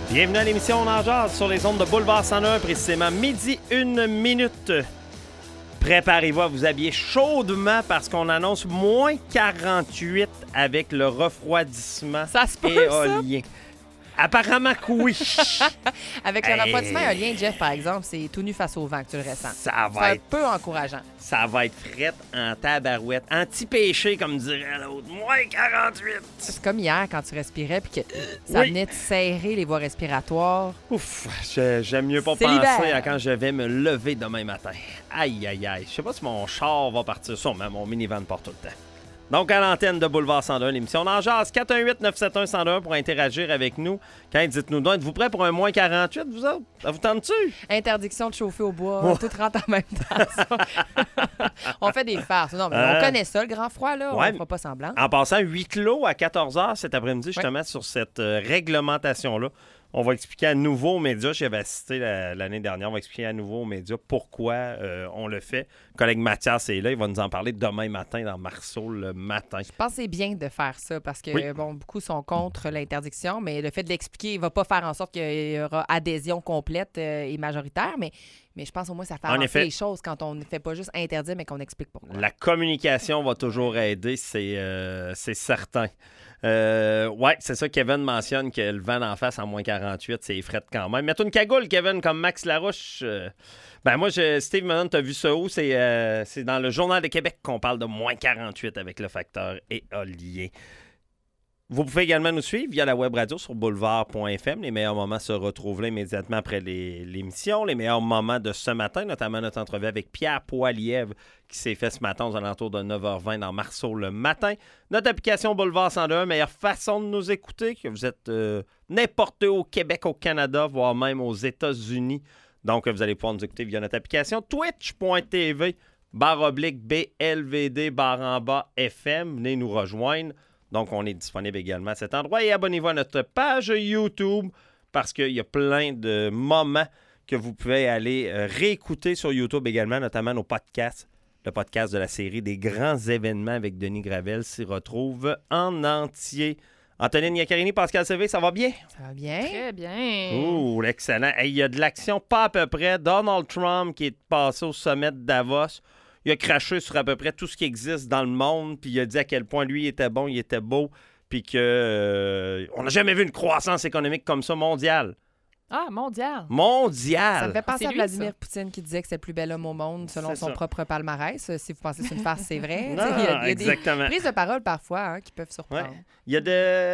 Bienvenue à l'émission On en jase sur les ondes de Boulevard 101, précisément midi 1 minute. Préparez-vous à vous habiller chaudement parce qu'on annonce moins 48 avec le refroidissement Ça se peut, éolien. Apparemment que oui. Avec le refroidissement éolien, Jeff, par exemple, c'est tout nu face au vent que tu le ressens. Ça C'est va un être, peu encourageant. ça va être frette en tabarouette. Anti-péché, comme dirait l'autre. Moins 48. C'est comme hier quand tu respirais puis que ça Oui. venait te serrer les voies respiratoires. Ouf, j'aime mieux pas C'est penser l'hiver. à quand je vais me lever demain matin. Aïe, aïe, aïe. Je sais pas si mon char va partir sur, mais mon minivan porte tout le temps. Donc, à l'antenne de Boulevard 101, l'émission On en jase, 418-971-101 pour interagir avec nous. Quand dites-nous donc, êtes-vous prêts pour un moins 48, vous autres? Ça vous tente-tu? Interdiction de chauffer au bois, Oh. tout rentre en même temps. On fait des farces. Non, mais on connaît ça, le grand froid, là. Ouais. On fera pas semblant. En passant, huis clos à 14h cet après-midi, justement, sur cette réglementation-là. On va expliquer à nouveau aux médias, j'avais assisté l'année dernière, on va expliquer à nouveau aux médias pourquoi on le fait. Le collègue Mathias est là, il va nous en parler demain matin dans Marceau le matin. Je pense que c'est bien de faire ça parce que, Oui. bon, beaucoup sont contre l'interdiction, mais le fait de l'expliquer, il va pas faire en sorte qu'il y aura adhésion complète et majoritaire, mais je pense au moins ça fait En avancer effet. les choses quand on ne fait pas juste interdire, mais qu'on explique pourquoi. La communication va toujours aider, c'est certain. Ouais, c'est ça, Kevin mentionne que le vent d'en face en moins 48, c'est frette quand même. Mets-toi une cagoule, Kevin, comme Max Larouche. Ben moi, Steve Manon, t'as vu ça où? C'est dans le Journal de Québec qu'on parle de moins 48 avec le facteur éolien. Vous pouvez également nous suivre via la web radio sur boulevard.fm. Les meilleurs moments se retrouvent là immédiatement après l'émission. Les meilleurs moments de ce matin, notamment notre entrevue avec Pierre Poilievre qui s'est fait ce matin aux alentours de 9h20 dans Marceau le matin. Notre application Boulevard 102, meilleure façon de nous écouter, que vous êtes n'importe où au Québec, au Canada, voire même aux États-Unis. Donc, vous allez pouvoir nous écouter via notre application twitch.tv /BLVD/FM. Venez nous rejoindre. Donc, on est disponible également à cet endroit. Et abonnez-vous à notre page YouTube parce qu'il y a plein de moments que vous pouvez aller réécouter sur YouTube également, notamment nos podcasts. Le podcast de la série des grands événements avec Denis Gravel s'y retrouve en entier. Antonine Iaccarini, Pascal Sévé, ça va bien? Ça va bien? Très bien. Ouh, excellent. Hey, il y a de l'action pas à peu près. Donald Trump qui est passé au sommet de Davos. Il a craché sur à peu près tout ce qui existe dans le monde, puis il a dit à quel point lui il était bon, il était beau, puis que on n'a jamais vu une croissance économique comme ça mondiale. Ah, mondial. Ça Mondiale! me fait penser C'est à lui, Vladimir ça. Poutine qui disait que c'est le plus bel homme au monde selon C'est son ça. propre palmarès. Si vous pensez que c'est une farce, c'est vrai. Non, Tu sais, il y a exactement. des prises de parole parfois hein, qui peuvent surprendre. Ouais. Il y a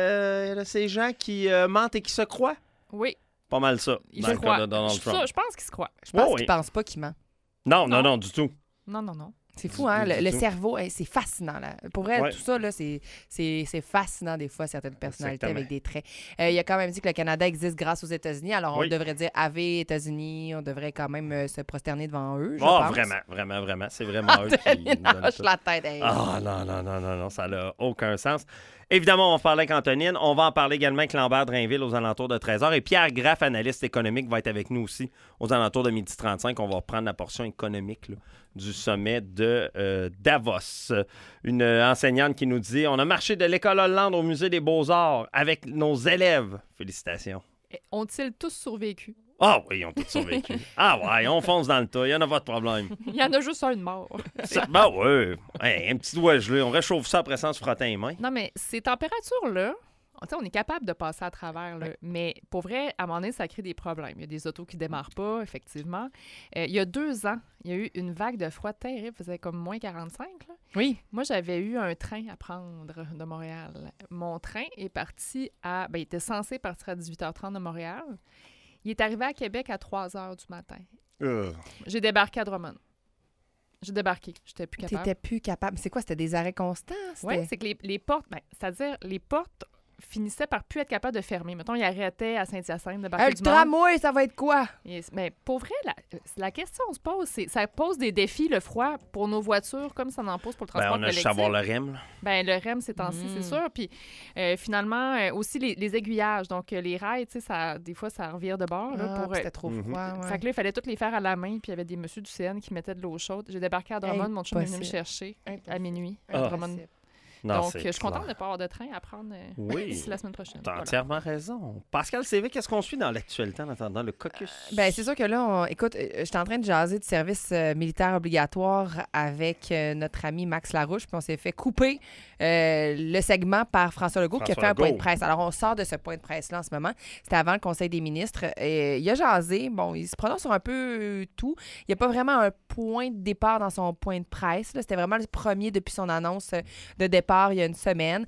de ces gens qui mentent et qui se croient. Oui, Pas mal ça, il dans se le cas croit. de Donald Trump. Je pense qu'il se croit. Je pense Oh, qu'il oui. pense pas qu'il ment. Non, non, Non. non, du tout. Non, non, non. C'est fou, hein? Du Le tout. cerveau, c'est fascinant. Là. Pour vrai, Ouais. tout ça, là, c'est fascinant des fois, certaines personnalités Exactement. avec des traits. Il a quand même dit que le Canada existe grâce aux États-Unis. Alors, Oui. on devrait dire Ave États-Unis. On devrait quand même se prosterner devant eux, je Oh, pense. vraiment. C'est vraiment eux qui nous donnent Hoche ça. la tête. Hey. Ah, non, ça n'a aucun sens. Évidemment, on va parler avec Antonine. On va en parler également avec Lambert Drainville aux alentours de 13h. Et Pierre Graff, analyste économique, va être avec nous aussi aux alentours de 12h35. On va reprendre la portion économique là, du sommet de Davos. Une enseignante qui nous dit « On a marché de l'école Hollande au musée des Beaux-Arts avec nos élèves. » Félicitations. Ont-ils tous survécu? Ah oui, ils ont tous survécu. Ah ouais, on fonce dans le tas. Il n'y en a pas de problème. Il y en a juste un de mort. Ben ouais. Hey, un petit doigt gelé. On réchauffe ça après ça en se frottant les mains. Non, mais ces températures-là, tu sais, on est capable de passer à travers, là. Mais pour vrai, à un moment donné, ça crée des problèmes. Il y a des autos qui ne démarrent pas, effectivement. Il y a 2 ans, il y a eu une vague de froid terrible, faisait comme moins 45. Là. Oui. Moi, j'avais eu un train à prendre de Montréal. Mon train est parti à... Ben, il était censé partir à 18h30 de Montréal. Il est arrivé à Québec à 3h du matin. J'ai débarqué à Drummond. J'ai débarqué. J'étais plus capable. T'étais plus capable. C'est quoi? C'était des arrêts constants? Oui, C'était- c'est que les portes... Ben, c'est-à-dire, les portes finissaient par plus être capables de fermer. Mettons, ils arrêtaient à Saint-Hyacinthe, débarquaient Le du monde. tramway, ça va être quoi? Mais pour vrai, la question se pose, ça pose des défis, le froid, pour nos voitures, comme ça en pose pour le Ben, transport on a juste collectif. à voir le REM. Là. Ben, le REM, ces temps-ci, c'est sûr. Puis finalement, aussi les aiguillages. Donc, les rails, tu sais, des fois, ça revire de bord. Là, Ah, pour, c'était trop Mhm. froid. Ouais. Fait que là, il fallait toutes les faire à la main. Puis il y avait des messieurs du CN qui mettaient de l'eau chaude. J'ai débarqué à Drummond. Mon chum est venu me Impossible. chercher à minuit. À Ah. Drummond. Non, Donc, je suis contente de ne pas avoir de train à prendre d'ici la semaine prochaine. Tu as entièrement raison. Pascal CV, qu'est-ce qu'on suit dans l'actualité en attendant le caucus? C'est sûr que là, écoute, je suis en train de jaser du service militaire obligatoire avec notre ami Max Larouche, puis on s'est fait couper le segment par François Legault qui a fait un point de presse. Alors, on sort de ce point de presse-là en ce moment. C'était avant le Conseil des ministres. Il a jasé. Bon, il se prononce sur un peu tout. Il n'y a pas vraiment un point de départ dans son point de presse. C'était vraiment le premier depuis son annonce de départ il y a une semaine.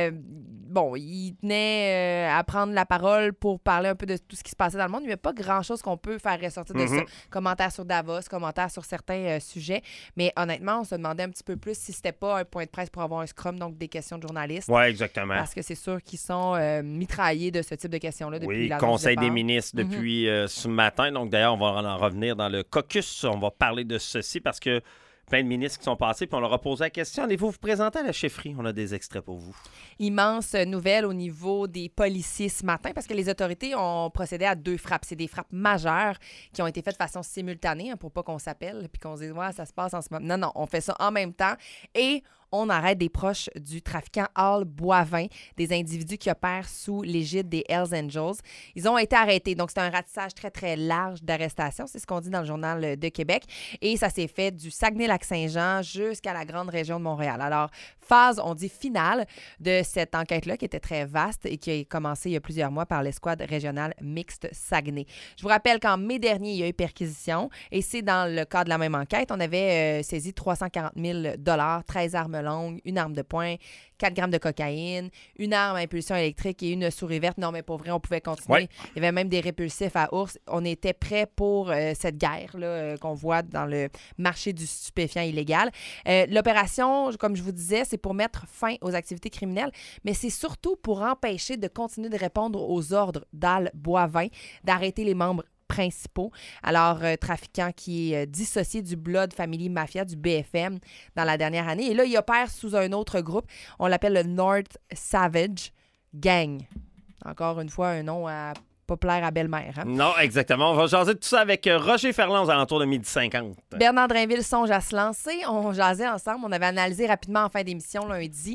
Il tenait à prendre la parole pour parler un peu de tout ce qui se passait dans le monde. Il n'y a pas grand-chose qu'on peut faire ressortir de ça. Commentaires sur Davos, commentaires sur certains sujets. Mais honnêtement, on se demandait un petit peu plus si c'était pas un point de presse pour avoir un scrum, donc des questions de journalistes. Oui, exactement. Parce que c'est sûr qu'ils sont mitraillés de ce type de questions-là depuis la Conseil des ministres depuis ce matin. Donc, d'ailleurs, on va en revenir dans le caucus. On va parler de ceci parce que plein de ministres qui sont passés, puis on leur a posé la question. Allez-vous vous présenter à la chefferie? On a des extraits pour vous. Immense nouvelle au niveau des policiers ce matin, parce que les autorités ont procédé à 2 frappes. C'est des frappes majeures qui ont été faites de façon simultanée, pour pas qu'on s'appelle, puis qu'on se dise « Ouais, ça se passe en ce moment ». Non, on fait ça en même temps. Et on arrête des proches du trafiquant Al Boivin, des individus qui opèrent sous l'égide des Hells Angels. Ils ont été arrêtés. Donc, c'est un ratissage très, très large d'arrestations. C'est ce qu'on dit dans le Journal de Québec. Et ça s'est fait du Saguenay-Lac-Saint-Jean jusqu'à la grande région de Montréal. Alors, phase, on dit finale de cette enquête-là qui était très vaste et qui a commencé il y a plusieurs mois par l'escouade régionale mixte Saguenay. Je vous rappelle qu'en mai dernier, il y a eu perquisition et c'est dans le cadre de la même enquête. On avait saisi 340 000 $, 13 armes longue, une arme de poing, 4 grammes de cocaïne, une arme à impulsion électrique et une souris verte. Non, mais pour vrai, on pouvait continuer. Ouais. Il y avait même des répulsifs à ours. On était prêts pour cette guerre qu'on voit dans le marché du stupéfiant illégal. L'opération, comme je vous disais, c'est pour mettre fin aux activités criminelles, mais c'est surtout pour empêcher de continuer de répondre aux ordres d'Al Boivin, d'arrêter les membres principaux. Alors, trafiquant qui est dissocié du Blood Family Mafia, du BFM, dans la dernière année. Et là, il opère sous un autre groupe. On l'appelle le North Savage Gang. Encore une fois, un nom pas plaire à belle-mère. Hein? Non, exactement. On va jaser de tout ça avec Roger Ferland aux alentours de 12h50. Bernard Drainville songe à se lancer. On jasait ensemble. On avait analysé rapidement en fin d'émission lundi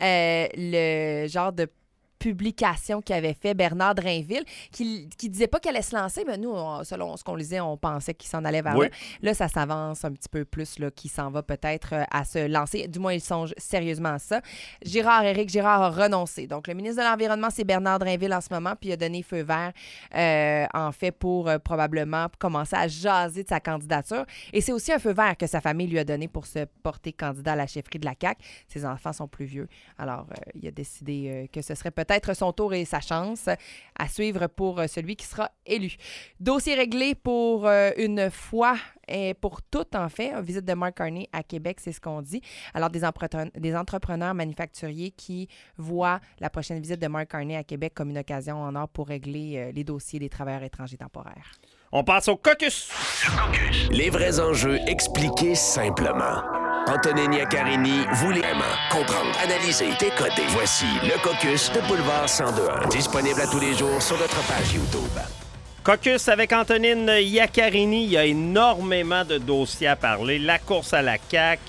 le genre de publication qu'avait fait Bernard Drainville, qui disait pas qu'elle allait se lancer, mais nous, selon ce qu'on lisait, on pensait qu'il s'en allait vers là. Là, ça s'avance un petit peu plus, qu'il s'en va peut-être à se lancer. Du moins, il songe sérieusement à ça. Éric Girard a renoncé. Donc, le ministre de l'Environnement, c'est Bernard Drainville en ce moment, puis il a donné feu vert, en fait, pour probablement commencer à jaser de sa candidature. Et c'est aussi un feu vert que sa famille lui a donné pour se porter candidat à la chefferie de la CAQ. Ses enfants sont plus vieux. Alors, il a décidé que ce serait peut-être son tour et sa chance à suivre pour celui qui sera élu. Dossier réglé pour une fois et pour toutes, en fait. Une visite de Mark Carney à Québec, c'est ce qu'on dit. Alors, des entrepreneurs manufacturiers qui voient la prochaine visite de Mark Carney à Québec comme une occasion en or pour régler les dossiers des travailleurs étrangers temporaires. On passe au caucus. Les vrais enjeux expliqués simplement. Antonine Iaccarini voulait vraiment comprendre, analyser, décoder. Voici le caucus de Boulevard 102.1. Disponible à tous les jours sur notre page YouTube. Caucus avec Antonine Iaccarini. Il y a énormément de dossiers à parler. La course à la CAQ.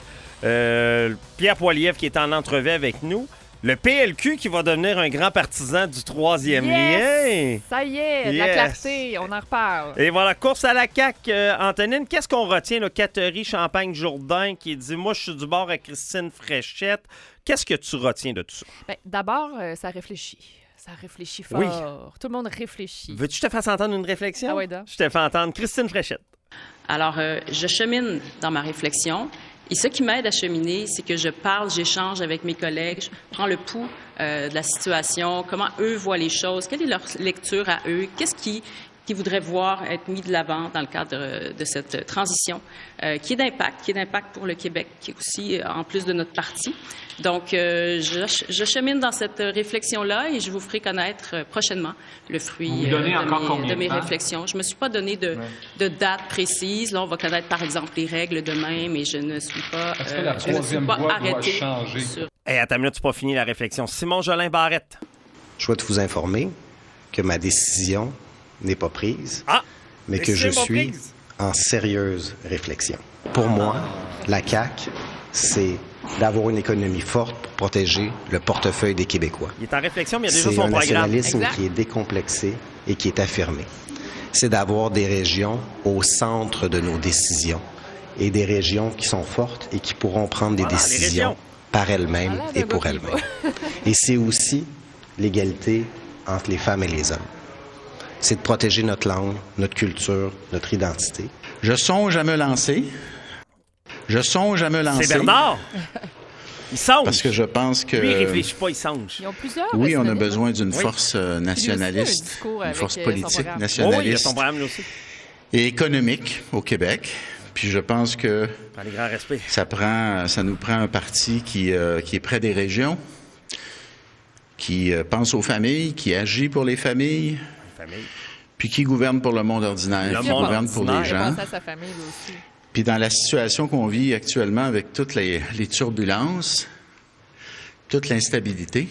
Pierre Poilievre qui est en entrevue avec nous. Le PLQ qui va devenir un grand partisan du troisième lien. Ça y est, la clarté, on en reparle. Et voilà, course à la CAQ. Antonine, qu'est-ce qu'on retient? Catherine Champagne-Jourdain qui dit « Moi, je suis du bord à Christine Fréchette ». Qu'est-ce que tu retiens de tout ça? Bien, d'abord, ça réfléchit. Ça réfléchit fort. Oui. Tout le monde réfléchit. Veux-tu que je te fasse entendre une réflexion? Ah oui, donc. Je te fais entendre Christine Fréchette. Alors, je chemine dans ma réflexion. Et ce qui m'aide à cheminer, c'est que je parle, j'échange avec mes collègues, je prends le pouls de la situation, comment eux voient les choses, quelle est leur lecture à eux, qu'est-ce qu'ils voudraient voir être mis de l'avant dans le cadre de cette transition qui est d'impact pour le Québec, qui est aussi en plus de notre parti. Donc, je chemine dans cette réflexion-là et je vous ferai connaître prochainement le fruit de mes réflexions. Je ne me suis pas donné de date précise. Là, on va connaître, par exemple, les règles demain, mais je ne suis pas, arrêtée sur... À ta minute, tu n'as pas fini la réflexion. Simon Jolin Barrette. Je souhaite vous informer que ma décision n'est pas prise, mais que je suis en sérieuse réflexion. Pour moi, la CAQ, c'est d'avoir une économie forte pour protéger le portefeuille des Québécois. Il est en réflexion, mais il y a déjà C'est son un programme. nationalisme Exact. qui est décomplexé et qui est affirmé. C'est d'avoir des régions au centre de nos décisions et des régions qui sont fortes et qui pourront prendre des Voilà, les décisions régions. par elles-mêmes Voilà, et le pour gars qui elles-mêmes. Et c'est aussi l'égalité entre les femmes et les hommes. C'est de protéger notre langue, notre culture, notre identité. Je songe à me lancer. C'est Bernard! Il songe! Parce que je pense que... Lui, il réfléchit pas, il songe. Ils ont plusieurs. Oui, on a nationalistes. besoin d'une Oui. force Puis lui aussi, il a un nationaliste, discours une avec, force son politique programme. Oh, oui, il y a nationaliste son programme, là aussi. et économique au Québec. Puis je pense que Prends les grands respects. ça nous prend un parti qui est près des régions, qui pense aux familles, qui agit pour les familles, Famille. puis qui gouverne pour le monde ordinaire, Le qui monde gouverne pour les ordinaire. Il a gens. pensé à sa famille, lui aussi. Puis dans la situation qu'on vit actuellement avec toutes les turbulences, toute l'instabilité,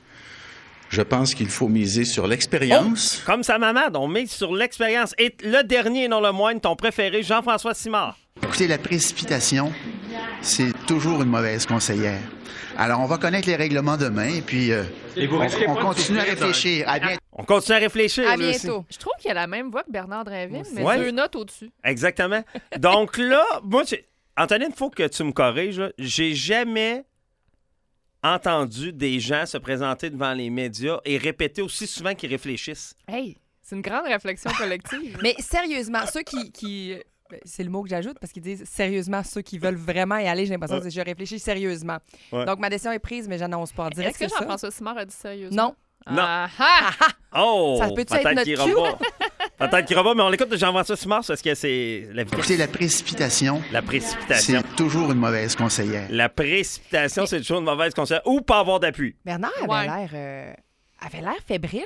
je pense qu'il faut miser sur l'expérience. Comme sa maman, on mise sur l'expérience. Et le dernier, et non le moindre, ton préféré, Jean-François Simard. Écoutez, la précipitation, c'est toujours une mauvaise conseillère. Alors, on va connaître les règlements demain et puis on continue à réfléchir. À bientôt. On continue à réfléchir. À lui aussi. bientôt. Je trouve qu'il a la même voix que Bernard Drinville, mais Ouais. 2 notes au-dessus. Exactement. Donc là, moi, Antonine, il faut que tu me corriges. Là. J'ai jamais entendu des gens se présenter devant les médias et répéter aussi souvent qu'ils réfléchissent. Hey, c'est une grande réflexion collective. Mais sérieusement, ceux qui ben, c'est le mot que j'ajoute parce qu'ils disent sérieusement ceux qui veulent vraiment y aller, j'ai l'impression que je réfléchis sérieusement. Ouais. Donc ma décision est prise, mais j'annonce pas en direct. Est-ce que c'est ça? Jean-François Simard a dit sérieusement? Non. Non. Ah, ah! Oh! Ça peut-tu être peut-être notre qu'il ira cue? pas. Peut-être qu'il ira pas, mais on l'écoute de Jean-François Simard parce que c'est la vitesse. Écoutez, la précipitation, La précipitation. c'est toujours une mauvaise conseillère. La précipitation, c'est toujours une mauvaise conseillère. Ou pas avoir d'appui. Bernard Ouais. avait l'air fébrile,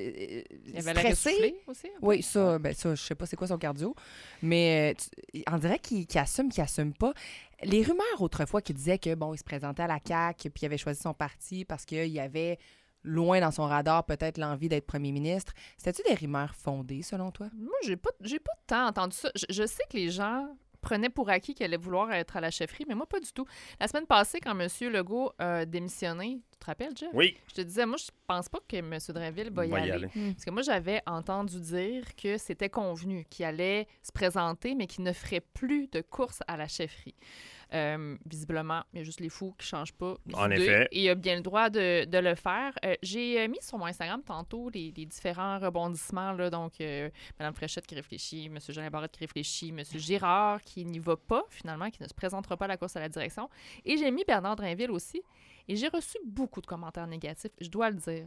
Il avait l'air stressé. essoufflé aussi. Oui, ça, je sais pas c'est quoi son cardio, mais on dirait qu'il assume pas. Les rumeurs autrefois qui disaient que bon, il se présentait à la CAQ puis il avait choisi son parti parce qu'il y avait loin dans son radar peut-être l'envie d'être premier ministre. C'était-tu des rumeurs fondées selon toi? Moi, j'ai pas tant entendu ça. Je sais que les gens prenaient pour acquis qu'il allait vouloir être à la chefferie, mais moi, pas du tout. La semaine passée, quand M. Legault a démissionné, tu te rappelles, Jeff? Oui. Je te disais, moi, je pense pas que M. Drainville va y aller. Parce que moi, j'avais entendu dire que c'était convenu, qu'il allait se présenter, mais qu'il ne ferait plus de course à la chefferie. Visiblement, il y a juste les fous qui ne changent pas En d'idée. effet. Et il a bien le droit de le faire. J'ai mis sur mon Instagram tantôt les différents rebondissements. Là, donc, Mme Fréchette qui réfléchit, M. Jean Barrette qui réfléchit, M. Girard qui n'y va pas, finalement, qui ne se présentera pas à la course à la direction. Et j'ai mis Bernard Drinville aussi. Et j'ai reçu beaucoup de commentaires négatifs, je dois le dire.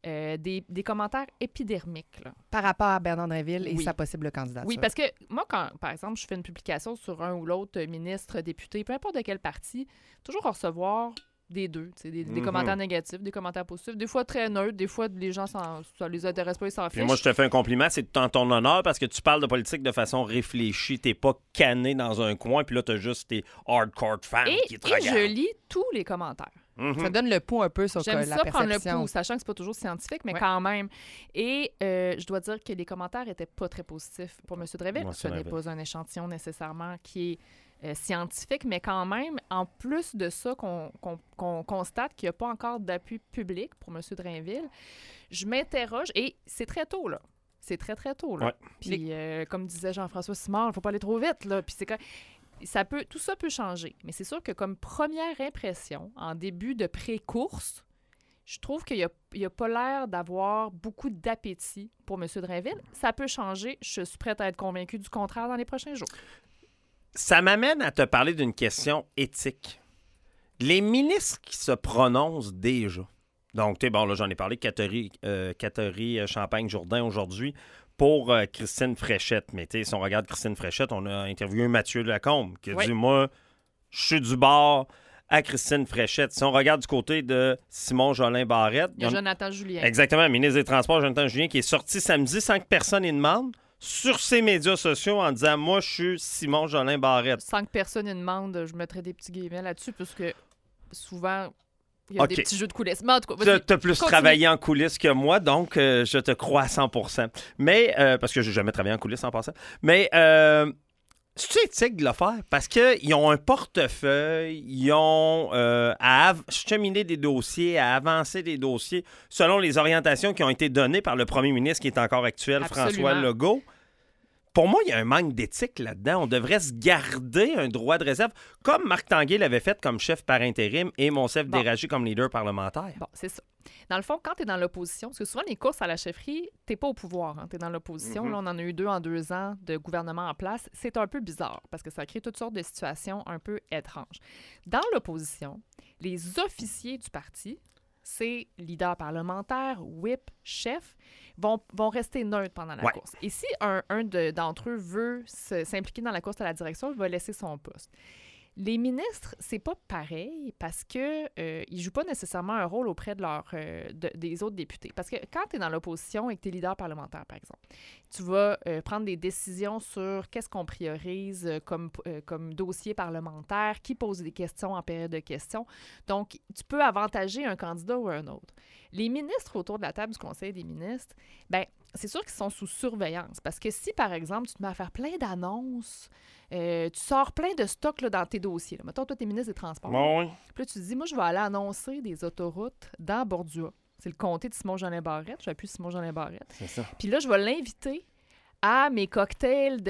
Des commentaires épidermiques, là. Par rapport à Bernard Drinville et Oui. sa possible candidature. Oui, parce que moi, quand, par exemple, je fais une publication sur un ou l'autre ministre, député, peu importe de quel parti, toujours recevoir des deux, des commentaires négatifs, des commentaires positifs, des fois très neutres, des fois les gens, ça les intéresse pas, ils s'en Puis fichent. moi, je te fais un compliment, c'est tout en ton honneur parce que tu parles de politique de façon réfléchie. T'es pas canné dans un coin, puis là, t'as juste tes hardcore fans qui te Et regardent. je lis tous les commentaires. Ça donne le pouls un peu sur J'aime la ça prendre le perception. pouls, sachant que c'est pas toujours scientifique, mais Ouais. quand même. Et je dois dire que les commentaires étaient pas très positifs pour M. Dreville. Moi, Ce c'est n'est l'inverse. pas un échantillon nécessairement qui est scientifique, mais quand même, en plus de ça, qu'on constate qu'il n'y a pas encore d'appui public pour M. Drainville, je m'interroge, et c'est très tôt, là. C'est très, très tôt, là. Ouais. Puis, comme disait Jean-François Simard, il ne faut pas aller trop vite, là. Puis c'est quand... tout ça peut changer. Mais c'est sûr que comme première impression, en début de pré-course, je trouve qu'il n'y a pas l'air d'avoir beaucoup d'appétit pour M. Drainville. Ça peut changer. Je suis prête à être convaincue du contraire dans les prochains jours. Ça m'amène à te parler d'une question éthique. Les ministres qui se prononcent déjà, donc, bon, là, j'en ai parlé, Catherine Champagne-Jourdain aujourd'hui, pour Christine Fréchette. Mais si on regarde Christine Fréchette, on a interviewé Mathieu Lacombe qui a dit, moi, je suis du bord à Christine Fréchette. Si on regarde du côté de Simon Jolin Barrette... Il y a Jonathan Julien. Exactement, ministre des Transports, Jonathan Julien, qui est sorti samedi sans que personne y demande sur ses médias sociaux en disant, moi, je suis Simon Jolin Barrette. Sans que personne ne demande, je mettrais des petits guillemets là-dessus, puisque souvent... Il y a des petits jeux de coulisses. Mais en tout cas, tu as plus travaillé en coulisses que moi, donc je te crois à 100%. Mais, parce que je n'ai jamais travaillé en coulisses en passant. Mais C'est-tu éthique de le faire? Parce qu'ils ont un portefeuille, ils ont à cheminer des dossiers, à avancer des dossiers selon les orientations qui ont été données par le premier ministre qui est encore actuel, Absolument. François Legault. Pour moi, il y a un manque d'éthique là-dedans. On devrait se garder un droit de réserve, comme Marc Tanguay l'avait fait comme chef par intérim et Monsef Déragi comme leader parlementaire. Bon, c'est ça. Dans le fond, quand tu es dans l'opposition, parce que souvent, les courses à la chefferie, tu n'es pas au pouvoir. Hein, tu es dans l'opposition. Là, on en a eu 2 en 2 ans de gouvernement en place. C'est un peu bizarre parce que ça crée toutes sortes de situations un peu étranges. Dans l'opposition, les officiers du parti, c'est leader parlementaire, whip, chef, vont rester neutres pendant la course. Et si un d'entre eux veut s'impliquer dans la course à la direction, il va laisser son poste. Les ministres, c'est pas pareil parce que ils jouent pas nécessairement un rôle auprès de des autres députés. Parce que quand tu es dans l'opposition et que tu es leader parlementaire, par exemple, tu vas prendre des décisions sur qu'est-ce qu'on priorise comme dossier parlementaire, qui pose des questions en période de questions. Donc, tu peux avantager un candidat ou un autre. Les ministres autour de la table du Conseil des ministres, bien, c'est sûr qu'ils sont sous surveillance. Parce que si, par exemple, tu te mets à faire plein d'annonces, tu sors plein de stocks là, dans tes dossiers. Là. Mettons, toi, t'es ministre des Transports. Bon, oui. Puis là, tu te dis, moi, je vais aller annoncer des autoroutes dans Bordua. C'est le comté de Simon-Jolin Barrette. J'appuie Simon-Jolin Barrette. C'est ça. Puis là, je vais l'inviter à mes cocktails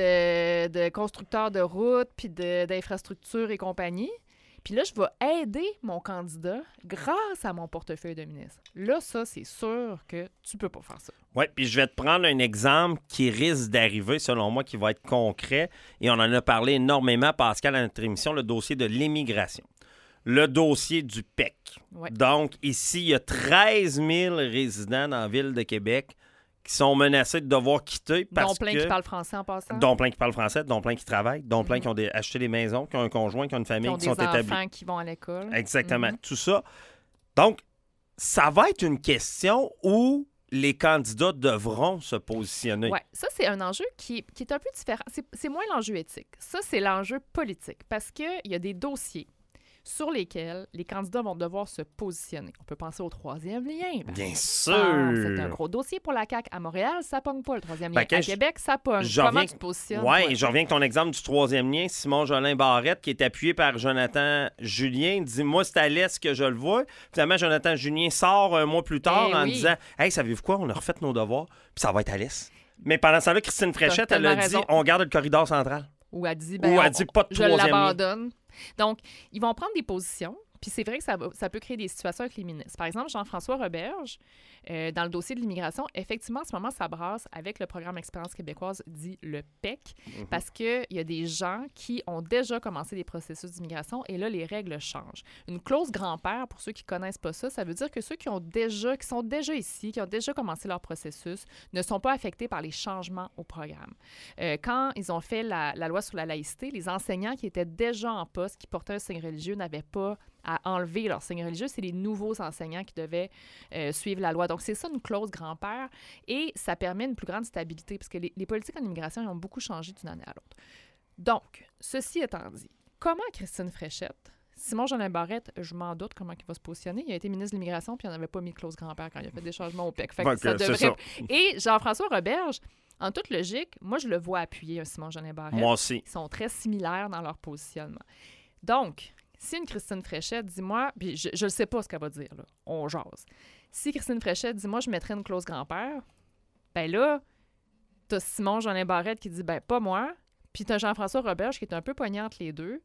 de constructeurs de routes puis d'infrastructures et compagnie. Puis là, je vais aider mon candidat grâce à mon portefeuille de ministre. Là, ça, c'est sûr que tu peux pas faire ça. Oui, puis je vais te prendre un exemple qui risque d'arriver, selon moi, qui va être concret. Et on en a parlé énormément, Pascal, à notre émission, le dossier de l'immigration. Le dossier du PEC. Ouais. Donc, ici, il y a 13 000 résidents dans la ville de Québec qui sont menacés de devoir quitter parce dont plein que... qui parlent français en passant. Dont plein qui parlent français, dont plein qui travaillent, dont plein qui ont acheté des maisons, qui ont un conjoint, qui ont une famille, qui sont établis. Qui ont des enfants qui vont à l'école. Exactement, tout ça. Donc, ça va être une question où les candidats devront se positionner. Oui, ça, c'est un enjeu qui est un peu différent. C'est moins l'enjeu éthique. Ça, c'est l'enjeu politique parce qu'il y a des dossiers sur lesquels les candidats vont devoir se positionner. On peut penser au troisième lien. Bien sûr! C'est un gros dossier pour la CAQ. À Montréal, ça pogne pas le troisième lien. À Québec, ça pogne. Comment tu te positionnes? Oui, je reviens avec ton exemple du troisième lien. Simon-Jolin Barrette, qui est appuyé par Jonathan Julien, dit « Moi, c'est à l'Est que je le vois. » Finalement, Jonathan Julien sort un mois plus tard disant « Hey, savez-vous quoi? On a refait nos devoirs, puis ça va être à l'Est. » Mais pendant ce temps-là, Christine Fréchette, elle a dit « On garde le corridor central. » Ou elle dit, pas de je troisième l'abandonne. Donc, ils vont prendre des positions, puis c'est vrai que ça peut créer des situations avec les ministres. Par exemple, Jean-François Roberge, dans le dossier de l'immigration, effectivement, en ce moment, ça brasse avec le programme Expérience québécoise, dit le PEC, parce qu'il y a des gens qui ont déjà commencé des processus d'immigration et là, les règles changent. Une clause grand-père, pour ceux qui ne connaissent pas ça veut dire que ceux qui sont déjà ici, qui ont déjà commencé leur processus, ne sont pas affectés par les changements au programme. Quand ils ont fait la loi sur la laïcité, les enseignants qui étaient déjà en poste, qui portaient un signe religieux, n'avaient pas à enlever leur signe religieux. C'est les nouveaux enseignants qui devaient suivre la loi. Donc, c'est ça une clause grand-père et ça permet une plus grande stabilité parce que les politiques en immigration ils ont beaucoup changé d'une année à l'autre. Donc, ceci étant dit, comment Christine Fréchette, Simon-Jolin Barrette, je m'en doute comment il va se positionner. Il a été ministre de l'Immigration puis il n'avait pas mis de clause grand-père quand il a fait des changements au PEC. Fait que ça devrait... ça. Et Jean-François Roberge, en toute logique, moi, je le vois appuyer un Simon-Jolin Barrette. Moi aussi. Ils sont très similaires dans leur positionnement. Donc, si une Christine Fréchette dit moi, puis je ne sais pas ce qu'elle va dire, là, on jase. Si Christine Fréchette dit moi, je mettrais une clause grand-père, ben là, t'as Simon-Jolin Barrette qui dit ben pas moi, puis t'as Jean-François Roberge qui est un peu poignant entre les deux.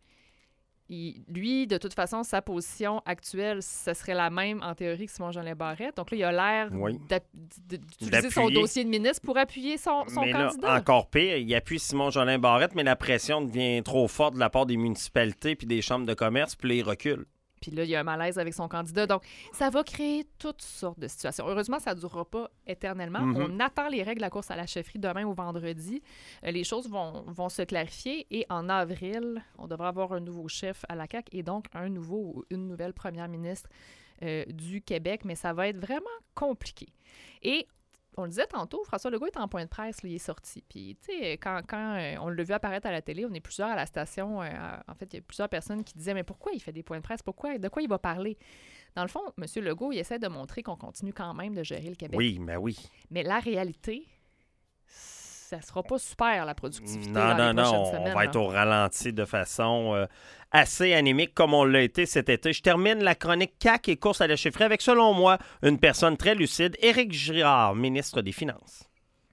Lui, de toute façon, sa position actuelle, ce serait la même en théorie que Simon-Jolin Barrette. Donc là, il a l'air d'utiliser son dossier de ministre pour appuyer son candidat. Là, encore pire, il appuie Simon-Jolin Barrette, mais la pression devient trop forte de la part des municipalités puis des chambres de commerce, puis là, il recule. Puis là, il y a un malaise avec son candidat. Donc, ça va créer toutes sortes de situations. Heureusement, ça ne durera pas éternellement. On attend les règles de la course à la chefferie demain ou vendredi. Les choses vont se clarifier. Et en avril, on devra avoir un nouveau chef à la CAQ et donc un nouveau ou une nouvelle première ministre du Québec. Mais ça va être vraiment compliqué. Et on le disait tantôt, François Legault est en point de presse, là, il est sorti. Puis, tu sais, quand on l'a vu apparaître à la télé, on est plusieurs à la station. En fait, il y a plusieurs personnes qui disaient « Mais pourquoi il fait des points de presse? De quoi il va parler? » Dans le fond, M. Legault, il essaie de montrer qu'on continue quand même de gérer le Québec. Oui, mais oui. Mais la réalité, ça sera pas super, la productivité, Non, dans les prochaines on semaines. va être au ralenti de façon assez anémique comme on l'a été cet été. Je termine la chronique CAQ et course à la chefferie avec, selon moi, une personne très lucide, Éric Girard, ministre des Finances.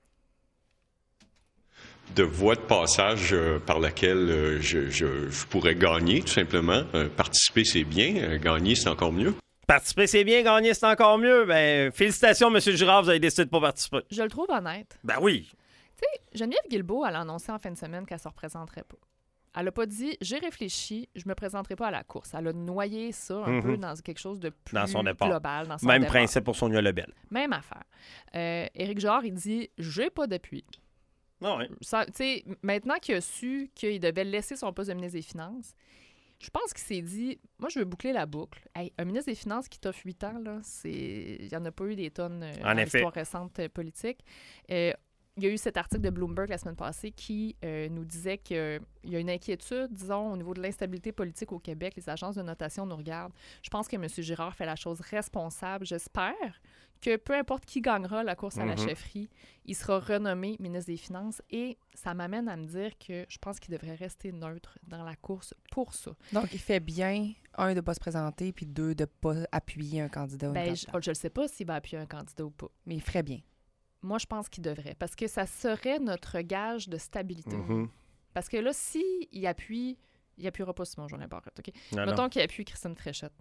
De voie de passage par laquelle je pourrais gagner, tout simplement. Participer, c'est bien. Gagner, c'est encore mieux. Participer, c'est bien. Gagner, c'est encore mieux. Ben, félicitations, M. Girard, vous avez décidé de ne pas participer. Je le trouve honnête. Ben oui. Tu sais, Geneviève Guilbeault, elle a annoncé en fin de semaine qu'elle ne se représenterait pas. Elle n'a pas dit « j'ai réfléchi, je ne me présenterai pas à la course ». Elle a noyé ça un peu dans quelque chose de plus dans son départ. global. Dans son Même départ. principe pour Sonia Lebel. Même affaire. Éric Girard, il dit « j'ai pas d'appui ». Ah oui. Maintenant qu'il a su qu'il devait laisser son poste de ministre des Finances, je pense qu'il s'est dit, moi, je veux boucler la boucle. Hey, un ministre des Finances qui t'offre 8 ans, là, il n'y en a pas eu des tonnes dans l'histoire récente politique. Il y a eu cet article de Bloomberg la semaine passée qui nous disait qu'il y a une inquiétude, disons, au niveau de l'instabilité politique au Québec. Les agences de notation nous regardent. Je pense que M. Girard fait la chose responsable. J'espère que peu importe qui gagnera la course à la chefferie, il sera renommé ministre des Finances. Et ça m'amène à me dire que je pense qu'il devrait rester neutre dans la course pour ça. Donc, il fait bien, un, de ne pas se présenter, puis deux, de ne pas appuyer un candidat ou une candidate. Je ne sais pas s'il va appuyer un candidat ou pas. Mais il ferait bien. Moi, je pense qu'il devrait, parce que ça serait notre gage de stabilité. Parce que là, s'il appuie, il n'appuiera pas Simon-Jolin Barrette, OK? Mettons qu'il appuie Christine Fréchette.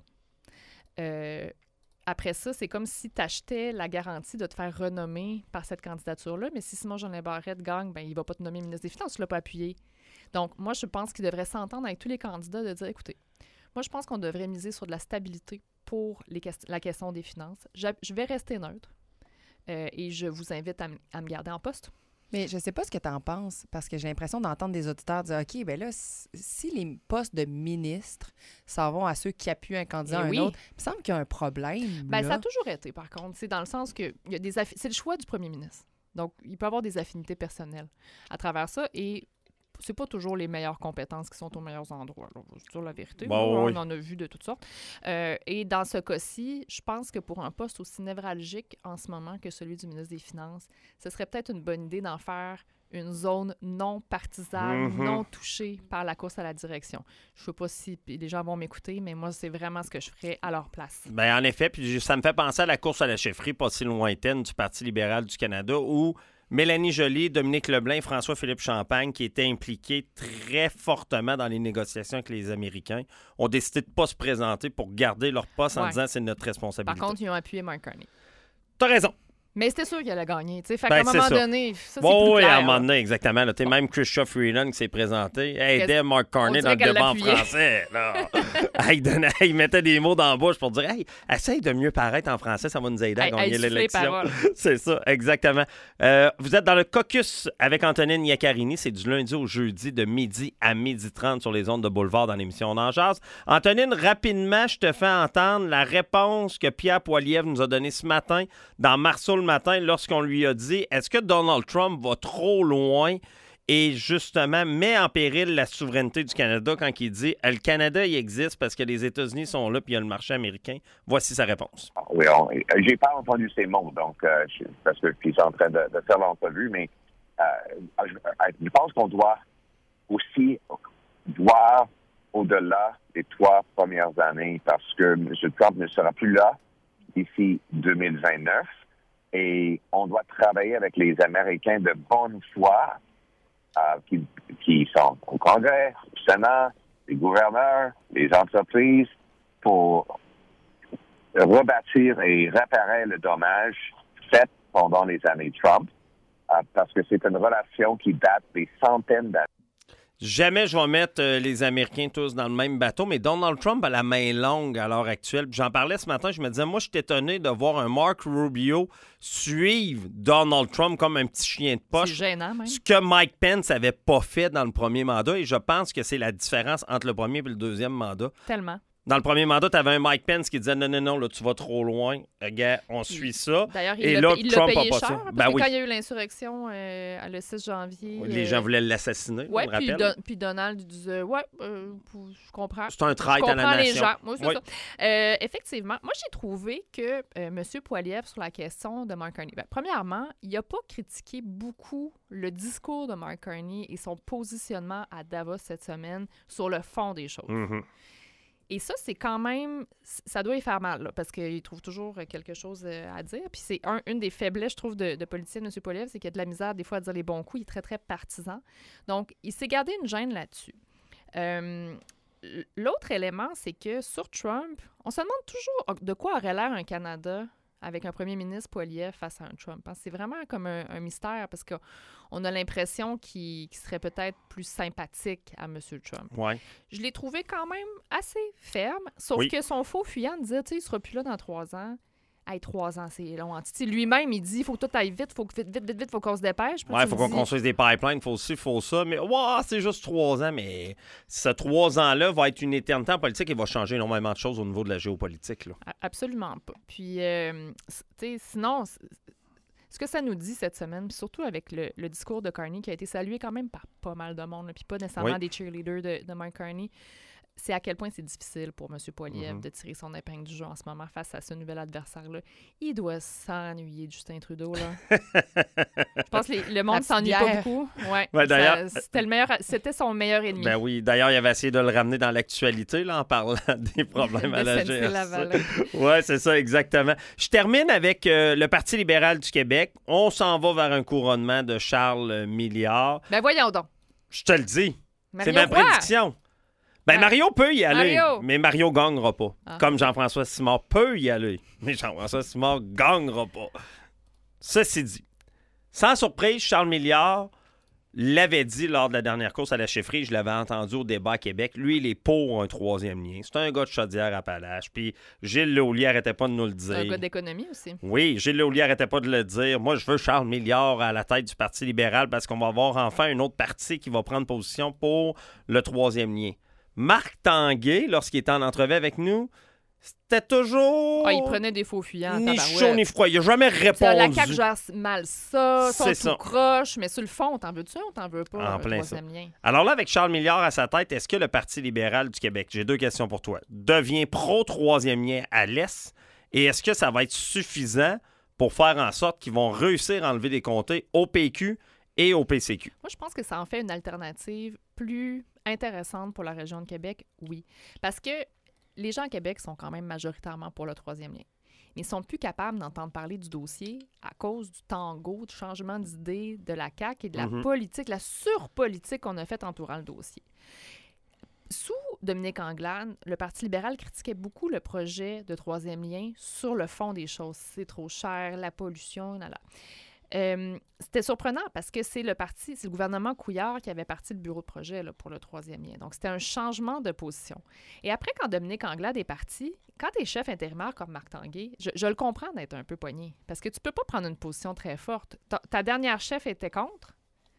Après ça, c'est comme si tu achetais la garantie de te faire renommer par cette candidature-là, mais si Simon-Jolin Barrette gagne, ben, il ne va pas te nommer ministre des Finances, tu ne l'as pas appuyé. Donc, moi, je pense qu'il devrait s'entendre avec tous les candidats de dire, écoutez, moi, je pense qu'on devrait miser sur de la stabilité pour la question des finances. Je vais rester neutre. Et je vous invite à me garder en poste. Mais je ne sais pas ce que tu en penses, parce que j'ai l'impression d'entendre des auditeurs dire « OK, bien là, si les postes de ministre s'en vont à ceux qui appuient un candidat à un autre, il me semble qu'il y a un problème. » Bien, ça a toujours été, par contre. C'est dans le sens que c'est le choix du premier ministre. Donc, il peut avoir des affinités personnelles à travers ça. Et c'est pas toujours les meilleures compétences qui sont aux meilleurs endroits. C'est toujours la vérité. On en a vu de toutes sortes. Et dans ce cas-ci, je pense que pour un poste aussi névralgique en ce moment que celui du ministre des Finances, ce serait peut-être une bonne idée d'en faire une zone non partisane, non touchée par la course à la direction. Je ne sais pas si les gens vont m'écouter, mais moi, c'est vraiment ce que je ferais à leur place. Bien, en effet, puis ça me fait penser à la course à la chefferie pas si lointaine du Parti libéral du Canada où Mélanie Joly, Dominique Leblin, François-Philippe Champagne, qui étaient impliqués très fortement dans les négociations avec les Américains, ont décidé de ne pas se présenter pour garder leur poste en disant c'est notre responsabilité. Par contre, ils ont appuyé Mark Carney. T'as raison. Mais c'était sûr qu'il allait gagner. Fait qu'à un moment donné, ça, c'est plus oui, clair. à un moment donné, exactement. Là, même Chrystia Freeland qui s'est présenté aidait Mark Carney dans le débat en français. Il mettait des mots dans la bouche pour dire « Hey, essaye de mieux paraître en français, ça va nous aider à gagner l'élection. » C'est ça, exactement. Vous êtes dans le caucus avec Antonine Iaccarini. C'est du lundi au jeudi de midi à 12h30 sur les ondes de Boulevard dans l'émission On en jase. Antonine, rapidement, je te fais entendre la réponse que Pierre Poilievre nous a donnée ce matin dans Marceau le matin lorsqu'on lui a dit « Est-ce que Donald Trump va trop loin et justement met en péril la souveraineté du Canada quand il dit « Le Canada, il existe parce que les États-Unis sont là puis il y a le marché américain. » Voici sa réponse. Oui, j'ai pas entendu ces mots, donc parce que je suis en train de faire l'entrevue, mais je pense qu'on doit aussi voir au-delà des 3 premières années parce que M. Trump ne sera plus là d'ici 2029. Et on doit travailler avec les Américains de bonne foi qui sont au Congrès, au Sénat, les gouverneurs, les entreprises pour rebâtir et réparer le dommage fait pendant les années Trump parce que c'est une relation qui date des centaines d'années. Jamais je vais mettre les Américains tous dans le même bateau, mais Donald Trump a la main longue à l'heure actuelle. Puis j'en parlais ce matin, je me disais, moi, je suis étonné de voir un Mark Rubio suivre Donald Trump comme un petit chien de poche. C'est gênant, même. Ce que Mike Pence n'avait pas fait dans le premier mandat, et je pense que c'est la différence entre le premier et le deuxième mandat. Tellement. Dans le premier mandat, tu avais un Mike Pence qui disait non, là, tu vas trop loin. Gars, on suit ça. D'ailleurs, il l'a pas payé cher. ça. Parce que quand il y a eu l'insurrection le 6 janvier... Les gens voulaient l'assassiner, ouais, on me rappelle. Puis Donald disait je comprends. C'est un traître à la nation. Les gens. Moi, c'est ça. Effectivement, moi, j'ai trouvé que M. Poilievre, sur la question de Mark Carney, premièrement, il n'a pas critiqué beaucoup le discours de Mark Carney et son positionnement à Davos cette semaine sur le fond des choses. Mm-hmm. Et ça, c'est quand même... Ça doit y faire mal, là, parce qu'il trouve toujours quelque chose à dire. Puis c'est une des faiblesses, je trouve, de politicien de M. Poilievre, c'est qu'il a de la misère, des fois, à dire les bons coups. Il est très, très partisan. Donc, il s'est gardé une gêne là-dessus. L'autre élément, c'est que sur Trump, on se demande toujours de quoi aurait l'air un Canada avec un premier ministre Poilievre face à un Trump. C'est vraiment comme un mystère parce qu'on a l'impression qu'il serait peut-être plus sympathique à M. Trump. Ouais. Je l'ai trouvé quand même assez ferme, sauf que son faux fuyant disait, tu sais, il sera plus là dans 3 ans. Hey, 3 ans, c'est long. Lui-même, il dit, il faut que tout aille vite, vite, faut qu'on se dépêche. Il faut qu'on construise des pipelines, faut ci, faut ça. Mais c'est juste 3 ans. Mais ce 3 ans-là va être une éternité en politique et va changer énormément de choses au niveau de la géopolitique. Là. Absolument pas. Puis, sinon, ce que ça nous dit cette semaine, puis surtout avec le discours de Carney qui a été salué quand même par pas mal de monde, puis pas nécessairement des cheerleaders de Mark Carney, c'est à quel point c'est difficile pour M. Poilievre de tirer son épingle du jeu en ce moment face à ce nouvel adversaire-là. Il doit s'ennuyer de Justin Trudeau, là. Je pense que le monde s'ennuie pas beaucoup. Ouais, d'ailleurs, c'était son meilleur ennemi. Ben oui, d'ailleurs, il avait essayé de le ramener dans l'actualité là, en parlant des problèmes à la GRC. Oui, c'est ça, exactement. Je termine avec le Parti libéral du Québec. On s'en va vers un couronnement de Charles Milliard. Ben voyons donc. Je te le dis. Mario, c'est ma prédiction. Mario peut y aller, mais Mario gagnera pas. Comme Jean-François Simard peut y aller, mais Jean-François Simard gagnera pas. Ceci dit, sans surprise, Charles Milliard l'avait dit lors de la dernière course à la chefferie, je l'avais entendu au débat à Québec, lui, il est pour un 3e lien. C'est un gars de Chaudière-Appalaches, puis Gilles Laulier arrêtait pas de nous le dire. C'est un gars d'économie aussi. Oui, Gilles Laulier arrêtait pas de le dire. Moi, je veux Charles Milliard à la tête du Parti libéral parce qu'on va avoir enfin un autre parti qui va prendre position pour le 3e lien. Marc Tanguay, lorsqu'il était en entrevue avec nous, c'était toujours... il prenait des faux fuyants. Ni chaud ni froid. Il n'a jamais répondu. La CAQ gère mal ça, sont tout croche, mais sur le fond, on t'en veut-tu ou on t'en veut pas? En plein ça. Lien. Alors là, avec Charles Milliard à sa tête, est-ce que le Parti libéral du Québec, j'ai 2 questions pour toi, devient pro-3e lien à l'Est? Et est-ce que ça va être suffisant pour faire en sorte qu'ils vont réussir à enlever des comtés au PQ et au PCQ? Moi, je pense que ça en fait une alternative plus intéressante pour la région de Québec, oui. Parce que les gens à Québec sont quand même majoritairement pour le 3e lien. Mais ils sont plus capables d'entendre parler du dossier à cause du tango, du changement d'idée de la CAQ et de la politique, la surpolitique qu'on a faite entourant le dossier. Sous Dominique Anglade, le Parti libéral critiquait beaucoup le projet de 3e lien sur le fond des choses. C'est trop cher, la pollution, là. C'était surprenant parce que c'est le gouvernement Couillard qui avait parti le bureau de projet là, pour le 3e lien. Donc, c'était un changement de position. Et après, quand Dominique Anglade est parti, quand tu es chef intérimaire comme Marc Tanguay, je le comprends d'être un peu pogné parce que tu peux pas prendre une position très forte. Ta dernière chef était contre,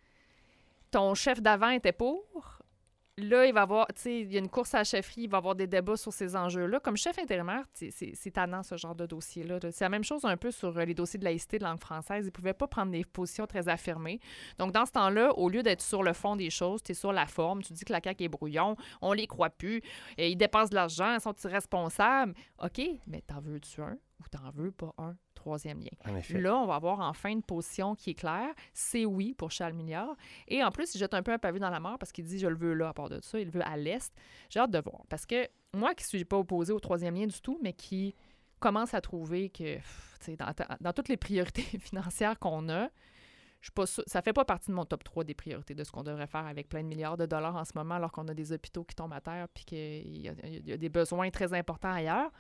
ton chef d'avant était pour. Là, il va y avoir, tu sais, il y a une course à la chefferie, il va y avoir des débats sur ces enjeux-là. Comme chef intérimaire, c'est tannant, ce genre de dossier-là. C'est la même chose un peu sur les dossiers de laïcité de langue française. Ils ne pouvaient pas prendre des positions très affirmées. Donc, dans ce temps-là, au lieu d'être sur le fond des choses, tu es sur la forme. Tu dis que la CAQ est brouillon, on les croit plus, et ils dépensent de l'argent, ils sont irresponsables. OK, mais t'en veux-tu un ou t'en veux pas un 3e lien? Là, on va avoir enfin une position qui est claire. C'est oui pour Charles Milliard. Et en plus, il jette un peu un pavé dans la mare parce qu'il dit « je le veux là » à part de ça. Il le veut à l'Est. J'ai hâte de voir. Parce que moi, qui ne suis pas opposée au 3e lien du tout, mais qui commence à trouver que dans toutes les priorités financières qu'on a, je suis pas sûre, ça ne fait pas partie de mon top 3 des priorités de ce qu'on devrait faire avec plein de milliards de dollars en ce moment, alors qu'on a des hôpitaux qui tombent à terre puis qu'il y a des besoins très importants ailleurs.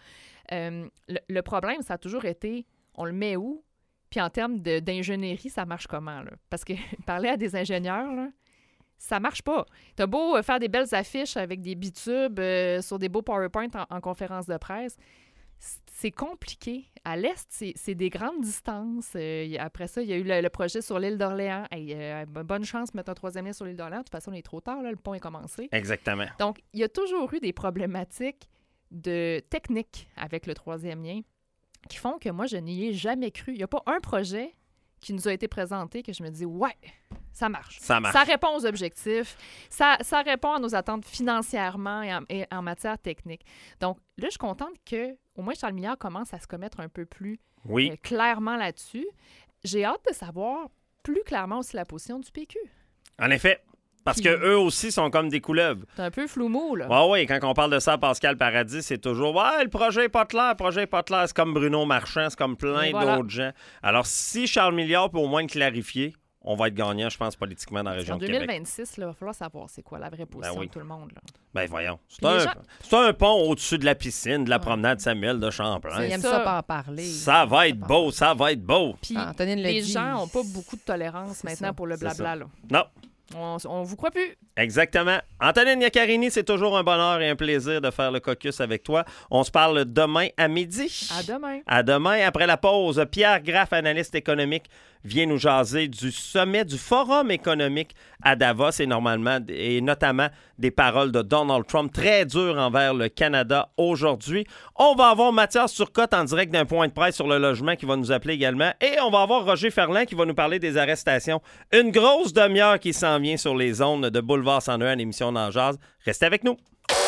Le problème, ça a toujours été, on le met où? Puis en termes d'ingénierie, ça marche comment? Là? Parce que parler à des ingénieurs, là, ça marche pas. T'as beau faire des belles affiches avec des bitubes sur des beaux PowerPoint en conférence de presse, c'est compliqué. À l'Est, c'est des grandes distances. Après ça, il y a eu le projet sur l'île d'Orléans. Bonne chance de mettre un 3e lien sur l'île d'Orléans. De toute façon, il est trop tard. Là, le pont est commencé. Exactement. Donc, il y a toujours eu des problématiques de techniques avec le troisième lien qui font que moi, je n'y ai jamais cru. Il n'y a pas un projet qui nous a été présenté que je me dis « Ouais, ça marche. » Ça répond aux objectifs. Ça répond à nos attentes financièrement et en matière technique. Donc là, je suis contente qu'au moins Charles Milliard commence à se commettre un peu plus clairement là-dessus. J'ai hâte de savoir plus clairement aussi la position du PQ. En effet. Parce qu'eux aussi sont comme des couleuvres. C'est un peu flou-mou, là. Oui, quand on parle de ça à Pascal Paradis, c'est toujours « Ouais, le projet n'est pas clair, C'est comme Bruno Marchand, c'est comme plein d'autres gens. Alors, si Charles Milliard peut au moins le clarifier, on va être gagnant, je pense, politiquement dans la région de Québec. En 2026, il va falloir savoir c'est quoi la vraie position de tout le monde. Là. Ben voyons. C'est un pont au-dessus de la piscine, de la promenade Samuel de Champlain. Il aime ça pas en parler. Ça va être beau. Puis les gens n'ont pas beaucoup de tolérance maintenant pour le blabla. Là. Non. On vous croit plus. Exactement. Antonine Iaccarini, c'est toujours un bonheur et un plaisir de faire le caucus avec toi. On se parle demain à midi. À demain. À demain. Après la pause, Pierre Graff, analyste économique, vient nous jaser du sommet du Forum économique à Davos et notamment des paroles de Donald Trump très dures envers le Canada aujourd'hui. On va avoir Mathias Turcotte en direct d'un point de presse sur le logement qui va nous appeler également. Et on va avoir Roger Ferland qui va nous parler des arrestations. Une grosse demi-heure qui s'en vient sur les ondes de Boulevard 101 à l'émission Dans Jazz. Restez avec nous.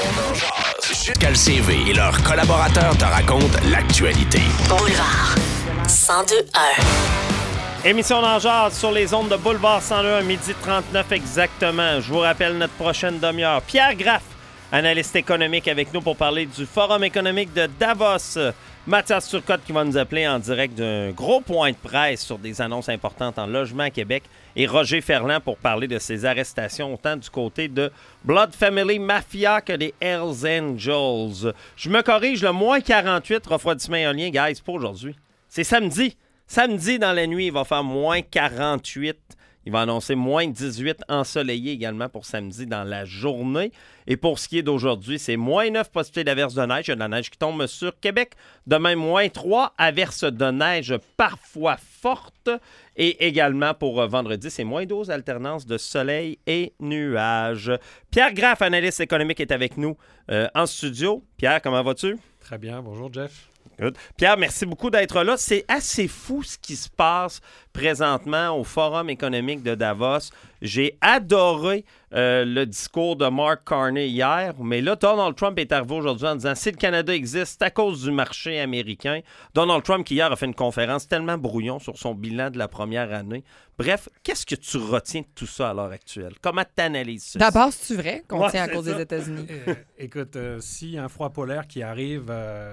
Cal CV et leurs collaborateurs te racontent l'actualité. Boulevard 102.1. Émission Dans Jazz sur les ondes de Boulevard 101, midi 39 exactement. Je vous rappelle notre prochaine demi-heure. Pierre Graff, analyste économique avec nous pour parler du Forum économique de Davos. Mathias Turcotte qui va nous appeler en direct d'un gros point de presse sur des annonces importantes en logement à Québec. Et Roger Ferland pour parler de ses arrestations autant du côté de Blood Family Mafia que des Hells Angels. Je me corrige, le moins 48 refroidissement éolien, guys, pour aujourd'hui. C'est samedi. Samedi, dans la nuit, il va faire moins 48. Il va annoncer moins 18 ensoleillé également pour samedi dans la journée. Et pour ce qui est d'aujourd'hui, c'est moins 9 possibilités d'averses de neige. Il y a de la neige qui tombe sur Québec. Demain, moins 3 averses de neige parfois fortes. Et également pour vendredi, c'est moins 12 alternance de soleil et nuages. Pierre Graff, analyste économique, est avec nous en studio. Pierre, comment vas-tu? Très bien. Bonjour, Jeff. Good. Pierre, merci beaucoup d'être là. C'est assez fou ce qui se passe présentement au Forum économique de Davos. J'ai adoré le discours de Mark Carney hier, mais là, Donald Trump est arrivé aujourd'hui en disant « Si le Canada existe, c'est à cause du marché américain. » Donald Trump, qui hier a fait une conférence tellement brouillon sur son bilan de la première année. Bref, qu'est-ce que tu retiens de tout ça à l'heure actuelle? Comment tu analyses ça? D'abord, c'est vrai qu'on tient à cause des États-Unis? Écoute, s'il y a un froid polaire qui arrive...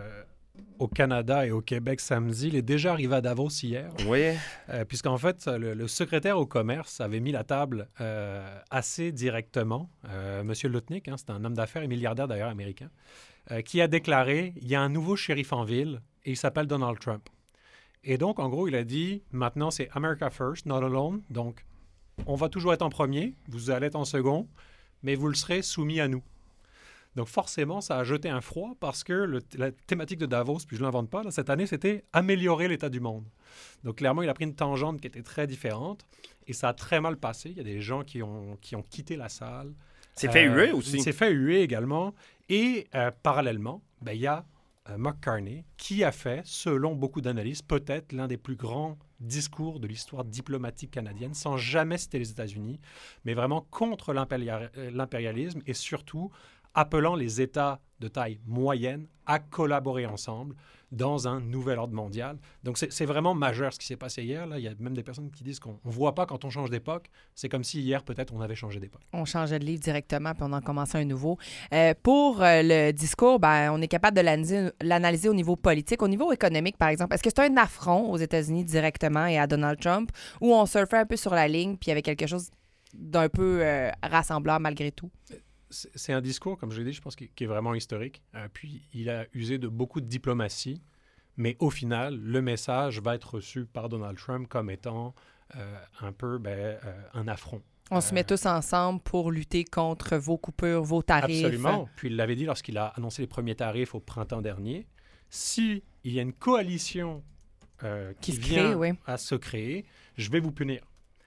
au Canada et au Québec samedi. Il est déjà arrivé à Davos hier. Oui. Puisqu'en fait, le secrétaire au commerce avait mis la table assez directement. Monsieur Lutnick, c'est un homme d'affaires et milliardaire d'ailleurs américain, qui a déclaré il y a un nouveau shérif en ville et il s'appelle Donald Trump. Et donc, en gros, il a dit maintenant c'est America first, not alone. Donc, on va toujours être en premier, vous allez être en second, mais vous le serez soumis à nous. Donc forcément, ça a jeté un froid parce que la thématique de Davos, puis je ne l'invente pas, là, cette année, c'était améliorer l'état du monde. Donc clairement, il a pris une tangente qui était très différente et ça a très mal passé. Il y a des gens qui ont quitté la salle. C'est fait huer aussi. C'est fait huer également. Et parallèlement, il y a Mark Carney qui a fait, selon beaucoup d'analystes, peut-être l'un des plus grands discours de l'histoire diplomatique canadienne, sans jamais citer les États-Unis, mais vraiment contre l'impérialisme et surtout appelant les États de taille moyenne à collaborer ensemble dans un nouvel ordre mondial. Donc, c'est vraiment majeur ce qui s'est passé hier. Là. Il y a même des personnes qui disent qu'on ne voit pas quand on change d'époque. C'est comme si hier, peut-être, on avait changé d'époque. On changeait de livre directement, puis on en commençait un nouveau. Pour le discours, on est capable de l'analyser au niveau politique. Au niveau économique, par exemple, est-ce que c'est un affront aux États-Unis directement et à Donald Trump, ou on surfait un peu sur la ligne, puis il y avait quelque chose d'un peu rassembleur malgré tout? C'est un discours, comme je l'ai dit, je pense, qui est vraiment historique. Puis, il a usé de beaucoup de diplomatie, mais au final, le message va être reçu par Donald Trump comme étant un peu un affront. On se met tous ensemble pour lutter contre vos coupures, vos tarifs. Absolument. Puis, il l'avait dit lorsqu'il a annoncé les premiers tarifs au printemps dernier. S'il y a une coalition qui vient à se créer, je vais vous punir.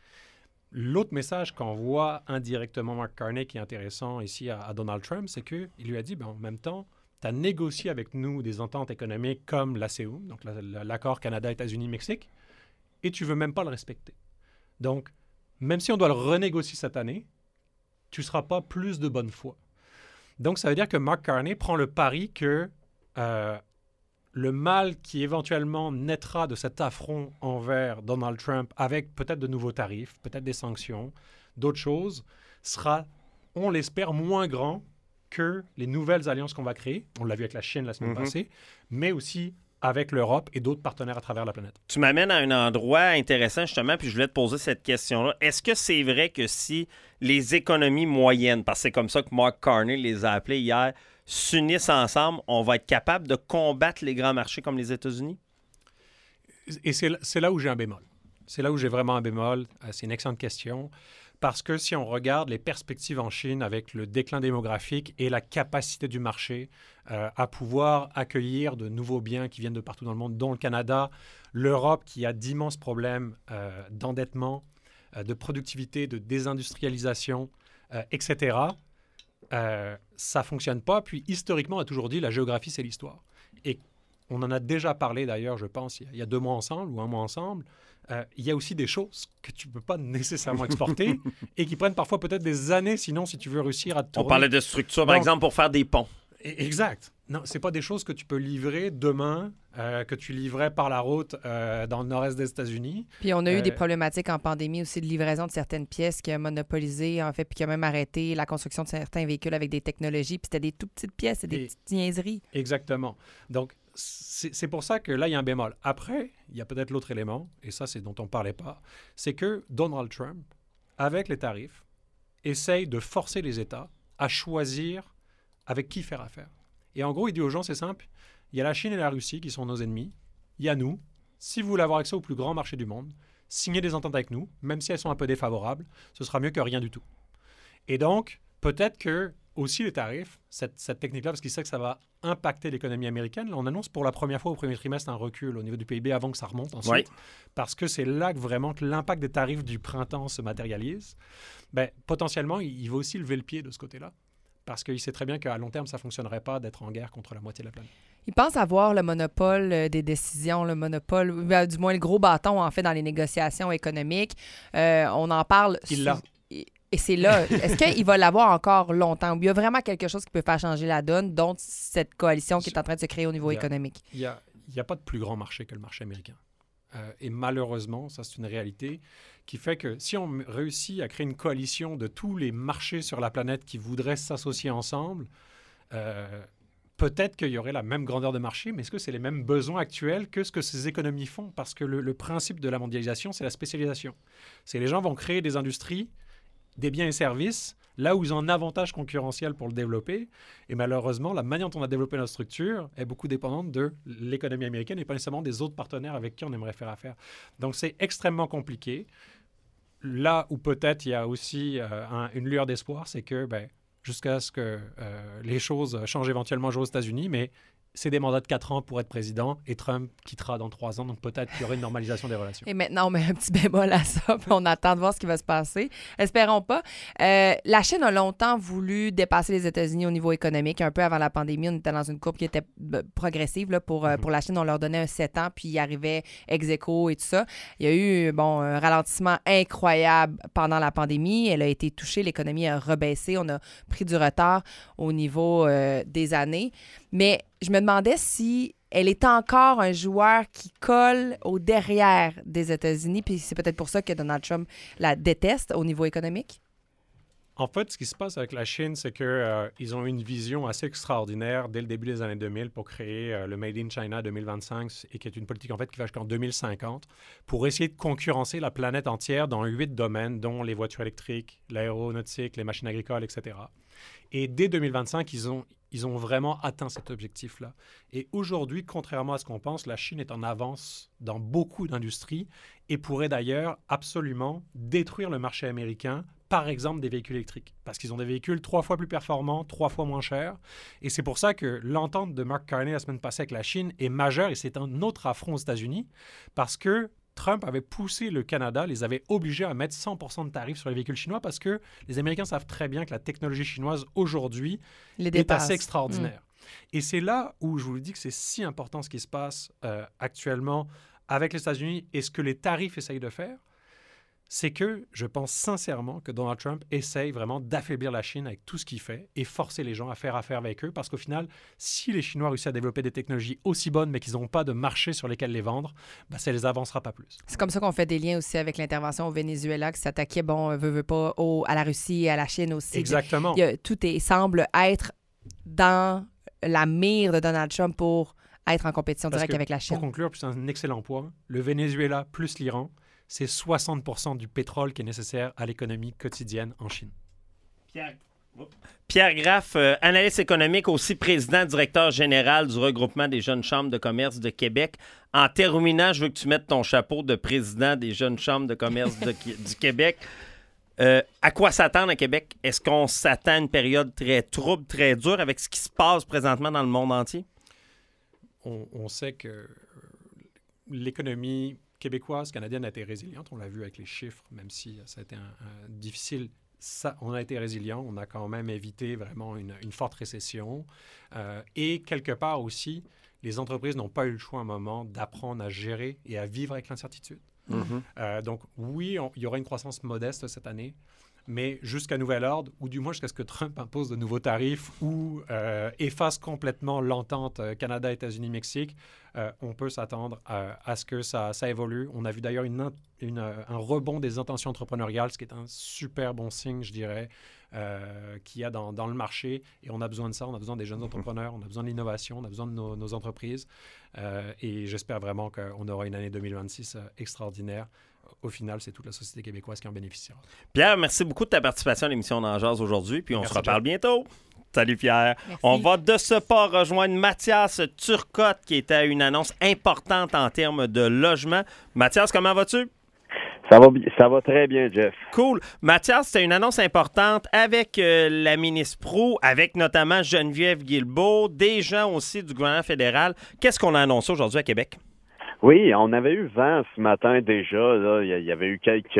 L'autre message qu'envoie indirectement Mark Carney, qui est intéressant ici à Donald Trump, c'est qu'il lui a dit, en même temps, tu as négocié avec nous des ententes économiques comme l'ACEUM, donc l'accord Canada-États-Unis-Mexique, et tu ne veux même pas le respecter. Donc, même si on doit le renégocier cette année, tu ne seras pas plus de bonne foi. Donc, ça veut dire que Mark Carney prend le pari que le mal qui éventuellement naîtra de cet affront envers Donald Trump, avec peut-être de nouveaux tarifs, peut-être des sanctions, d'autres choses, sera, on l'espère, moins grand que les nouvelles alliances qu'on va créer. On l'a vu avec la Chine la semaine passée, mais aussi avec l'Europe et d'autres partenaires à travers la planète. Tu m'amènes à un endroit intéressant, justement, puis je voulais te poser cette question-là. Est-ce que c'est vrai que si les économies moyennes, parce que c'est comme ça que Mark Carney les a appelées hier, s'unissent ensemble, on va être capable de combattre les grands marchés comme les États-Unis? Et c'est là où j'ai un bémol. C'est là où j'ai vraiment un bémol. C'est une excellente question. Parce que si on regarde les perspectives en Chine avec le déclin démographique et la capacité du marché à pouvoir accueillir de nouveaux biens qui viennent de partout dans le monde, dont le Canada, l'Europe qui a d'immenses problèmes d'endettement, de productivité, de désindustrialisation, etc., ça ne fonctionne pas. Puis historiquement, on a toujours dit la géographie, c'est l'histoire. Et on en a déjà parlé d'ailleurs, je pense, il y a 2 mois ensemble ou 1 mois ensemble. Il y a aussi des choses que tu ne peux pas nécessairement exporter et qui prennent parfois peut-être des années, sinon, si tu veux réussir à te tourner. On parlait de structure, par exemple, pour faire des ponts. Exact. Non, ce n'est pas des choses que tu peux livrer demain, que tu livrais par la route dans le nord-est des États-Unis. Puis on a eu des problématiques en pandémie aussi de livraison de certaines pièces qui a monopolisé, en fait, puis qui a même arrêté la construction de certains véhicules avec des technologies. Puis c'était des tout petites pièces, des petites niaiseries. Exactement. Donc, c'est pour ça que là, il y a un bémol. Après, il y a peut-être l'autre élément, et ça, c'est dont on ne parlait pas, c'est que Donald Trump, avec les tarifs, essaye de forcer les États à choisir avec qui faire affaire. Et en gros, il dit aux gens, c'est simple, il y a la Chine et la Russie qui sont nos ennemis, il y a nous. Si vous voulez avoir accès au plus grand marché du monde, signez des ententes avec nous, même si elles sont un peu défavorables, ce sera mieux que rien du tout. Et donc, peut-être que aussi les tarifs, cette technique-là, parce qu'il sait que ça va impacter l'économie américaine. Là, on annonce pour la première fois au premier trimestre un recul au niveau du PIB avant que ça remonte ensuite, parce que c'est là que vraiment que l'impact des tarifs du printemps se matérialise. Ben, potentiellement, il va aussi lever le pied de ce côté-là, parce qu'il sait très bien qu'à long terme, ça ne fonctionnerait pas d'être en guerre contre la moitié de la planète. Il pense avoir le monopole des décisions, le monopole, du moins le gros bâton, en fait, dans les négociations économiques. On en parle... Il l'a. Et c'est là. Est-ce qu'il va l'avoir encore longtemps? Ou il y a vraiment quelque chose qui peut faire changer la donne, dont cette coalition qui est en train de se créer au niveau économique? Il n'y a pas de plus grand marché que le marché américain. Et malheureusement, ça, c'est une réalité qui fait que si on réussit à créer une coalition de tous les marchés sur la planète qui voudraient s'associer ensemble, peut-être qu'il y aurait la même grandeur de marché, mais est-ce que c'est les mêmes besoins actuels que ce que ces économies font? Parce que le principe de la mondialisation, c'est la spécialisation. C'est les gens vont créer des industries, des biens et services, là où ils ont un avantage concurrentiel pour le développer. Et malheureusement, la manière dont on a développé notre structure est beaucoup dépendante de l'économie américaine et pas nécessairement des autres partenaires avec qui on aimerait faire affaire. Donc, c'est extrêmement compliqué. Là où peut-être il y a aussi une lueur d'espoir, c'est que jusqu'à ce que les choses changent éventuellement aux États-Unis, mais c'est des mandats de 4 ans pour être président et Trump quittera dans 3 ans, donc peut-être qu'il y aurait une normalisation des relations. Et maintenant, on met un petit bémol à ça, puis on attend de voir ce qui va se passer. Espérons pas. La Chine a longtemps voulu dépasser les États-Unis au niveau économique. Un peu avant la pandémie, on était dans une courbe qui était progressive. Là, pour la Chine, on leur donnait un 7 ans, puis ils arrivaient ex aequo et tout ça. Il y a eu un ralentissement incroyable pendant la pandémie. Elle a été touchée, l'économie a rebaissé. On a pris du retard au niveau des années. Mais je me demandais si elle est encore un joueur qui colle au derrière des États-Unis, puis c'est peut-être pour ça que Donald Trump la déteste au niveau économique. En fait, ce qui se passe avec la Chine, c'est qu'ils ont eu une vision assez extraordinaire dès le début des années 2000 pour créer le Made in China 2025 et qui est une politique en fait qui va jusqu'en 2050 pour essayer de concurrencer la planète entière dans 8 domaines, dont les voitures électriques, l'aéronautique, les machines agricoles, etc. Et dès 2025, ils ont vraiment atteint cet objectif-là. Et aujourd'hui, contrairement à ce qu'on pense, la Chine est en avance dans beaucoup d'industries et pourrait d'ailleurs absolument détruire le marché américain, par exemple des véhicules électriques, parce qu'ils ont des véhicules 3 fois plus performants, 3 fois moins chers. Et c'est pour ça que l'entente de Mark Carney la semaine passée avec la Chine est majeure et c'est un autre affront aux États-Unis, parce que Trump avait poussé le Canada, les avait obligés à mettre 100% de tarifs sur les véhicules chinois parce que les Américains savent très bien que la technologie chinoise aujourd'hui est assez extraordinaire. Et c'est là où je vous le dis que c'est si important ce qui se passe actuellement avec les États-Unis et ce que les tarifs essayent de faire. C'est que je pense sincèrement que Donald Trump essaye vraiment d'affaiblir la Chine avec tout ce qu'il fait et forcer les gens à faire affaire avec eux, parce qu'au final, si les Chinois réussissent à développer des technologies aussi bonnes mais qu'ils n'ont pas de marché sur lesquels les vendre, ça ne les avancera pas plus. C'est comme ça qu'on fait des liens aussi avec l'intervention au Venezuela qui s'attaquait, veut pas, à la Russie et à la Chine aussi. Exactement. Tout semble être dans la mire de Donald Trump pour être en compétition directe avec la Chine. Pour conclure, puis c'est un excellent point, le Venezuela plus l'Iran, c'est 60% du pétrole qui est nécessaire à l'économie quotidienne en Chine. Pierre Graff, analyste économique, aussi président, directeur général du regroupement des jeunes chambres de commerce de Québec. En terminant, je veux que tu mettes ton chapeau de président des jeunes chambres de commerce du Québec. À quoi s'attendre à Québec? Est-ce qu'on s'attend à une période très trouble, très dure avec ce qui se passe présentement dans le monde entier? On sait que l'économie québécoise, canadienne a été résiliente. On l'a vu avec les chiffres, même si ça a été difficile. On a été résilient. On a quand même évité vraiment une forte récession. Et quelque part aussi, les entreprises n'ont pas eu le choix à un moment d'apprendre à gérer et à vivre avec l'incertitude. Donc oui, il y aura une croissance modeste cette année, mais jusqu'à nouvel ordre, ou du moins jusqu'à ce que Trump impose de nouveaux tarifs ou efface complètement l'entente Canada-États-Unis-Mexique, on peut s'attendre à ce que ça évolue. On a vu d'ailleurs un rebond des intentions entrepreneuriales, ce qui est un super bon signe, je dirais, qu'il y a dans le marché. Et on a besoin de ça, on a besoin des jeunes entrepreneurs, on a besoin de l'innovation, on a besoin de nos entreprises. Et j'espère vraiment qu'on aura une année 2026 extraordinaire. Au final, c'est toute la société québécoise qui en bénéficiera. Pierre, merci beaucoup de ta participation à l'émission d'En Jase aujourd'hui, puis on se reparle bientôt. Salut Pierre. Merci. On va de ce pas rejoindre Mathias Turcotte, qui était à une annonce importante en termes de logement. Mathias, comment vas-tu? Ça va très bien, Jeff. Cool. Mathias, c'était une annonce importante avec la ministre Proulx, avec notamment Geneviève Guilbeault, des gens aussi du gouvernement fédéral. Qu'est-ce qu'on a annoncé aujourd'hui à Québec? Oui, on avait eu vent ce matin déjà. Là, il y avait eu quelques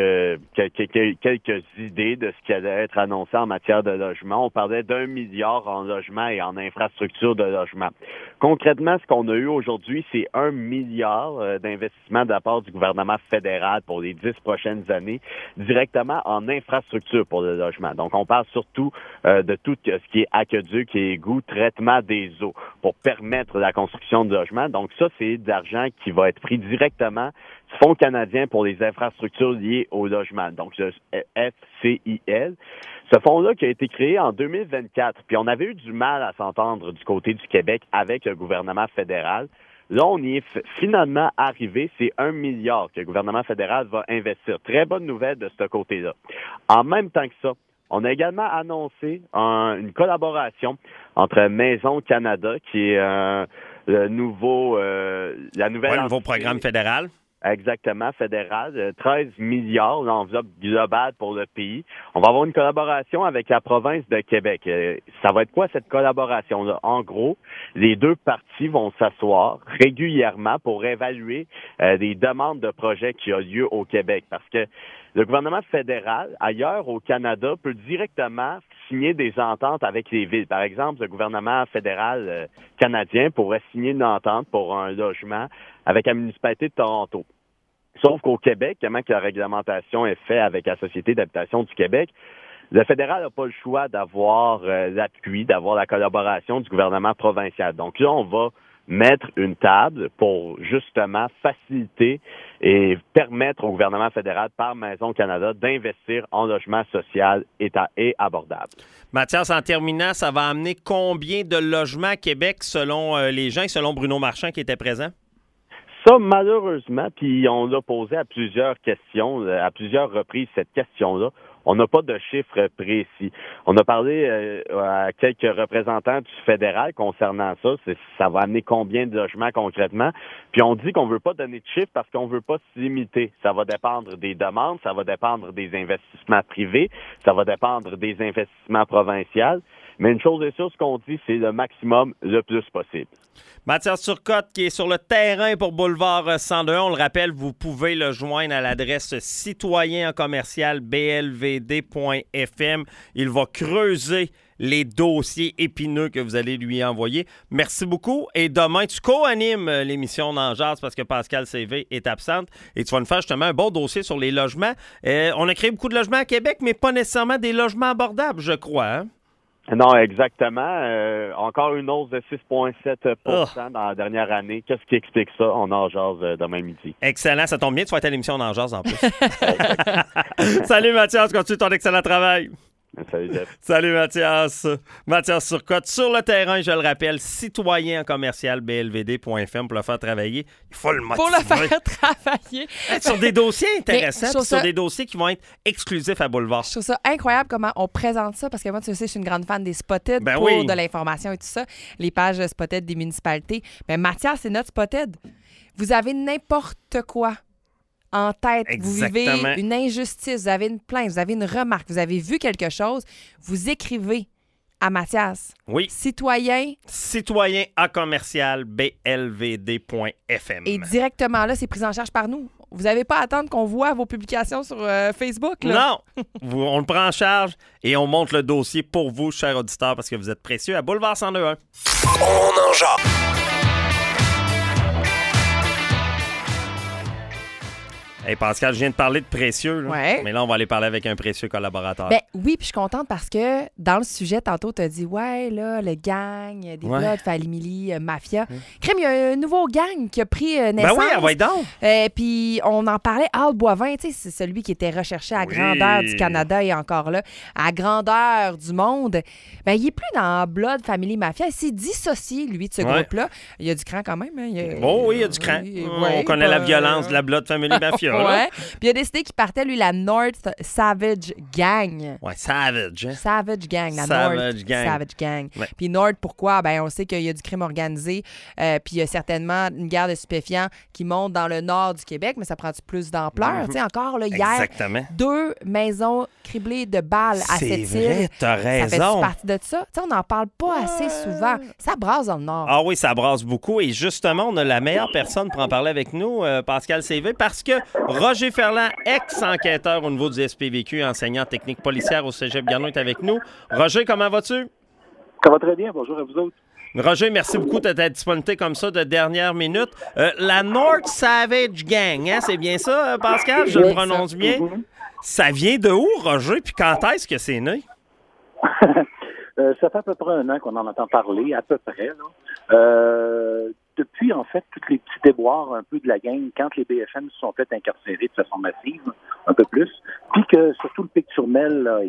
idées de ce qui allait être annoncé en matière de logement. On parlait d'1 milliard en logement et en infrastructure de logement. Concrètement, ce qu'on a eu aujourd'hui, c'est 1 milliard d'investissement de la part du gouvernement fédéral pour les 10 prochaines années, directement en infrastructure pour le logement. Donc, on parle surtout de tout ce qui est aqueduc et égout, traitement des eaux, pour permettre la construction de logements. Donc, ça, c'est de l'argent qui va être pris directement du Fonds canadien pour les infrastructures liées au logement, donc le FCIL. Ce fonds-là qui a été créé en 2024, puis on avait eu du mal à s'entendre du côté du Québec avec le gouvernement fédéral. Là, on y est finalement arrivé. C'est 1 milliard que le gouvernement fédéral va investir. Très bonne nouvelle de ce côté-là. En même temps que ça, on a également annoncé une collaboration entre Maison Canada, qui est le nouveau programme fédéral. Exactement, fédéral, 13 milliards, l'enveloppe globale pour le pays. On va avoir une collaboration avec la province de Québec. Ça va être quoi cette collaboration-là? En gros, les deux parties vont s'asseoir régulièrement pour évaluer les demandes de projets qui ont lieu au Québec. Parce que le gouvernement fédéral, ailleurs au Canada, peut directement signer des ententes avec les villes. Par exemple, le gouvernement fédéral canadien pourrait signer une entente pour un logement avec la municipalité de Toronto. Sauf qu'au Québec, comment que la réglementation est faite avec la Société d'habitation du Québec, le fédéral n'a pas le choix d'avoir l'appui, d'avoir la collaboration du gouvernement provincial. Donc là, on va mettre une table pour justement faciliter et permettre au gouvernement fédéral par Maison Canada d'investir en logement social et abordable. Mathias, en terminant, ça va amener combien de logements à Québec selon les gens et selon Bruno Marchand qui était présent? Ça, malheureusement, puis on l'a posé à plusieurs questions, à plusieurs reprises, cette question-là. On n'a pas de chiffres précis. On a parlé à quelques représentants du fédéral concernant ça. Ça va amener combien de logements concrètement? Puis on dit qu'on veut pas donner de chiffres parce qu'on veut pas se limiter. Ça va dépendre des demandes, ça va dépendre des investissements privés, ça va dépendre des investissements provinciaux. Mais une chose est sûre, ce qu'on dit, c'est le maximum, le plus possible. Mathias Turcotte, qui est sur le terrain pour Boulevard 102. On le rappelle, vous pouvez le joindre à l'adresse citoyen en commercial blvd.fm. Il va creuser les dossiers épineux que vous allez lui envoyer. Merci beaucoup. Et demain, tu co-animes l'émission d'En Jase parce que Pascal CV est absente et tu vas nous faire justement un bon dossier sur les logements. On a créé beaucoup de logements à Québec, mais pas nécessairement des logements abordables, je crois. Hein? Non, exactement. Encore une hausse de 6,7 dans la dernière année. Qu'est-ce qui explique ça? On en jase demain midi. Excellent. Ça tombe bien, tu vas être à l'émission d'En Jase en plus. Salut Mathias, continue ton excellent travail. Salut Jeff. Salut Mathias. Mathias Turcotte, sur le terrain, je le rappelle, citoyen en commercial blvd.fm pour le faire travailler. Il faut le motiver. Pour le faire travailler. Sur des dossiers intéressants, sur des dossiers qui vont être exclusifs à Boulevard. Je trouve ça incroyable comment on présente ça, parce que moi, tu sais, je suis une grande fan des Spotted pour de l'information et tout ça, les pages Spotted des municipalités. Mais Mathias, c'est notre Spotted. Vous avez n'importe quoi en tête, Exactement. Vous vivez une injustice, vous avez une plainte, vous avez une remarque, vous avez vu quelque chose, vous écrivez à Mathias. Oui. Citoyen à commercial blvd.fm. Et directement là, c'est pris en charge par nous. Vous n'avez pas à attendre qu'on voit vos publications sur Facebook. Là. Non! On le prend en charge et on monte le dossier pour vous, chers auditeurs, parce que vous êtes précieux à Boulevard 102.1. On en jase. Hey Pascal, je viens de parler de précieux, là. Ouais. Mais là, on va aller parler avec un précieux collaborateur. Ben oui, puis je suis contente parce que dans le sujet, tantôt, tu as dit, ouais, là, le gang, des Blood, Family, Mafia. Crème, il y a un nouveau gang qui a pris naissance. Ben oui, va donc. Puis on en parlait, Al Boivin, tu sais, c'est celui qui était recherché à grandeur du Canada et encore là, à grandeur du monde. Ben il est plus dans Blood, Family, Mafia. Il s'est dissocié, lui, de ce groupe-là. Il y a du cran quand même. Hein? Oui, il y a du cran. On connaît la violence de la Blood, Family, Mafia. Ouais. Puis il a décidé qu'il partait, lui, la North Savage Gang. Ouais, Savage. Hein? Savage Gang, la Savage North Gang. Savage Gang. Ouais. Puis North, pourquoi? Ben on sait qu'il y a du crime organisé, puis il y a certainement une guerre de stupéfiants qui monte dans le nord du Québec, mais ça prend plus d'ampleur? Tu sais, encore, là, hier, Exactement. 2 maisons criblées de balles à cette C'est vrai, t'as raison. Ça fait partie de ça. Tu sais, on n'en parle pas assez souvent. Ça brasse dans le nord. Ah oui, ça brasse beaucoup. Et justement, on a la meilleure personne pour en parler avec nous, Pascal CV, parce que Roger Ferland, ex-enquêteur au niveau du SPVQ, enseignant technique policière au Cégep Garneau, est avec nous. Roger, comment vas-tu? Ça va très bien. Bonjour à vous autres. Roger, merci beaucoup de ta disponibilité comme ça de dernière minute. La North Savage Gang, hein, c'est bien ça, Pascal? Je le prononce bien. Ça vient de où, Roger? Puis quand est-ce que c'est né? Ça fait à peu près 1 an qu'on en entend parler, à peu près. Là. Depuis, en fait, tous les petits déboires un peu de la gang, quand les BFM se sont fait incarcérer de façon massive, un peu plus, puis que surtout le Pic-sur-Mel a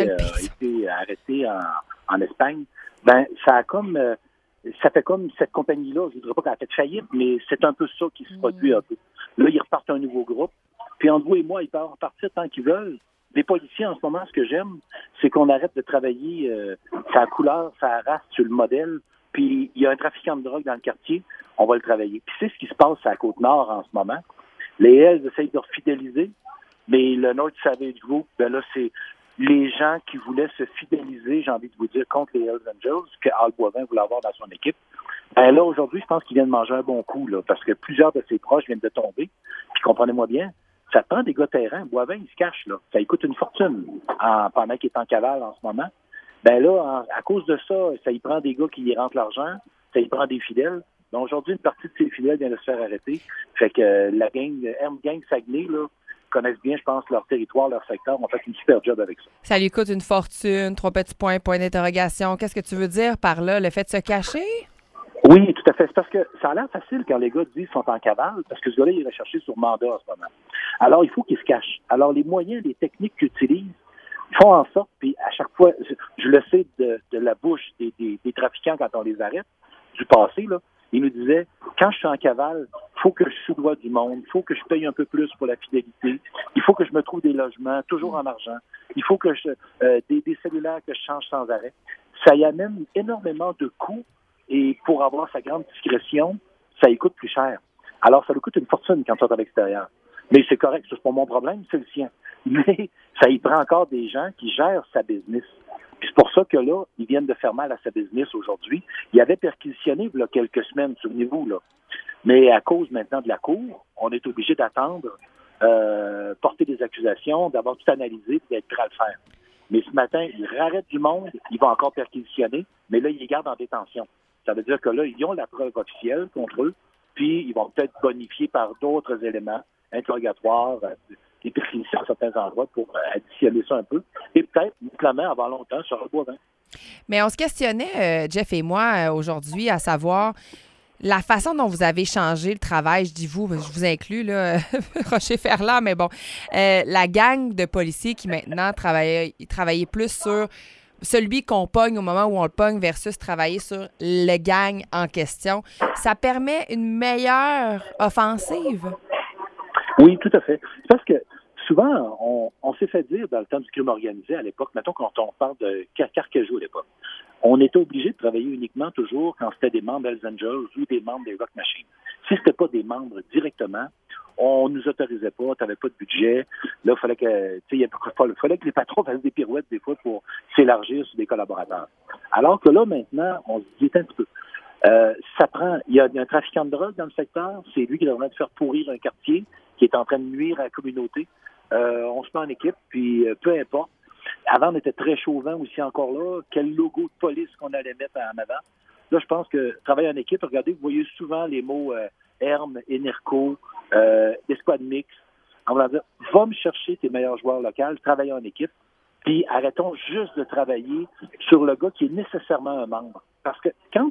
été arrêté en Espagne, ben ça a comme ça fait comme cette compagnie-là, je ne voudrais pas qu'elle a fait faillite, mais c'est un peu ça qui se produit un peu. Là, ils repartent un nouveau groupe, puis entre vous et moi, ils peuvent repartir tant qu'ils veulent. Les policiers, en ce moment, ce que j'aime, c'est qu'on arrête de travailler sa couleur, sa race, sur le modèle. Puis il y a un trafiquant de drogue dans le quartier, on va le travailler. Puis c'est ce qui se passe à la Côte-Nord en ce moment. Les Hells essayent de refidéliser, mais le North Savage Group, ben là, c'est les gens qui voulaient se fidéliser, j'ai envie de vous dire, contre les Hells Angels, que Al Boivin voulait avoir dans son équipe. Ben là, aujourd'hui, je pense qu'il vient de manger un bon coup, là, parce que plusieurs de ses proches viennent de tomber. Puis comprenez-moi bien, ça prend des gars terrain. Boivin, il se cache, là. Ça lui coûte une fortune pendant qu'il est en cavale en ce moment. Ben là, à cause de ça, ça y prend des gars qui y rentrent l'argent, ça y prend des fidèles. Donc aujourd'hui, une partie de ces fidèles vient de se faire arrêter. Fait que la gang, M-Gang Saguenay, là, connaissent bien, je pense, leur territoire, leur secteur. On fait une super job avec ça. Ça lui coûte une fortune, 3 petits points, point d'interrogation. Qu'est-ce que tu veux dire par là? Le fait de se cacher? Oui, tout à fait. C'est parce que ça a l'air facile quand les gars disent qu'ils sont en cavale, parce que ce gars-là, il est recherché sur mandat en ce moment. Alors, il faut qu'il se cache. Alors, les moyens, les techniques qu'ils utilisent, font en sorte, puis à chaque fois, je le sais de la bouche des trafiquants quand on les arrête, du passé, là, ils nous disaient, quand je suis en cavale, il faut que je soudoie du monde, il faut que je paye un peu plus pour la fidélité, il faut que je me trouve des logements, toujours en argent, il faut que des cellulaires que je change sans arrêt. Ça y amène énormément de coûts, et pour avoir sa grande discrétion, ça y coûte plus cher. Alors, ça lui coûte une fortune quand on est à l'extérieur. Mais c'est correct, c'est pas mon problème, c'est le sien. Mais ça y prend encore des gens qui gèrent sa business. Puis c'est pour ça que là, ils viennent de faire mal à sa business aujourd'hui. Ils avaient perquisitionné il y a quelques semaines, souvenez-vous, là. Mais à cause maintenant de la Cour, on est obligé d'attendre, porter des accusations, d'avoir tout analysé et d'être prêt à le faire. Mais ce matin, ils arrêtent du monde, ils vont encore perquisitionner, mais là, ils les gardent en détention. Ça veut dire que là, ils ont la preuve officielle contre eux, puis ils vont peut-être bonifier par d'autres éléments, interrogatoires, des perquisitions à certains endroits pour additionner ça un peu. Et peut-être, clairement, avant longtemps, sur le bois. Mais on se questionnait, Jeff et moi, aujourd'hui, à savoir la façon dont vous avez changé le travail, je dis vous, je vous inclus, là, Roger Ferland, mais bon, la gang de policiers qui maintenant travaillaient plus sur celui qu'on pogne au moment où on le pogne versus travailler sur le gang en question. Ça permet une meilleure offensive? Oui, tout à fait. C'est parce que souvent, on s'est fait dire dans le temps du crime organisé à l'époque, mettons quand on parle de Carcajou à l'époque, on était obligé de travailler uniquement toujours quand c'était des membres Hells Angels ou des membres des Rock Machines. Si c'était pas des membres directement, on nous autorisait pas, t'avais pas de budget. Là, il fallait que les patrons fassent des pirouettes des fois pour s'élargir sur des collaborateurs. Alors que là, maintenant, on se dit un petit peu. Il y a un trafiquant de drogue dans le secteur, c'est lui qui est en train de faire pourrir un quartier, qui est en train de nuire à la communauté. On se met en équipe, puis peu importe. Avant, on était très chauvin aussi encore là. Quel logo de police qu'on allait mettre en avant. Là, je pense que travailler en équipe, regardez, vous voyez souvent les mots ERM, ENERCO, Escouade Mix. On va dire, va me chercher tes meilleurs joueurs locaux, travailler en équipe, puis arrêtons juste de travailler sur le gars qui est nécessairement un membre. Parce que quand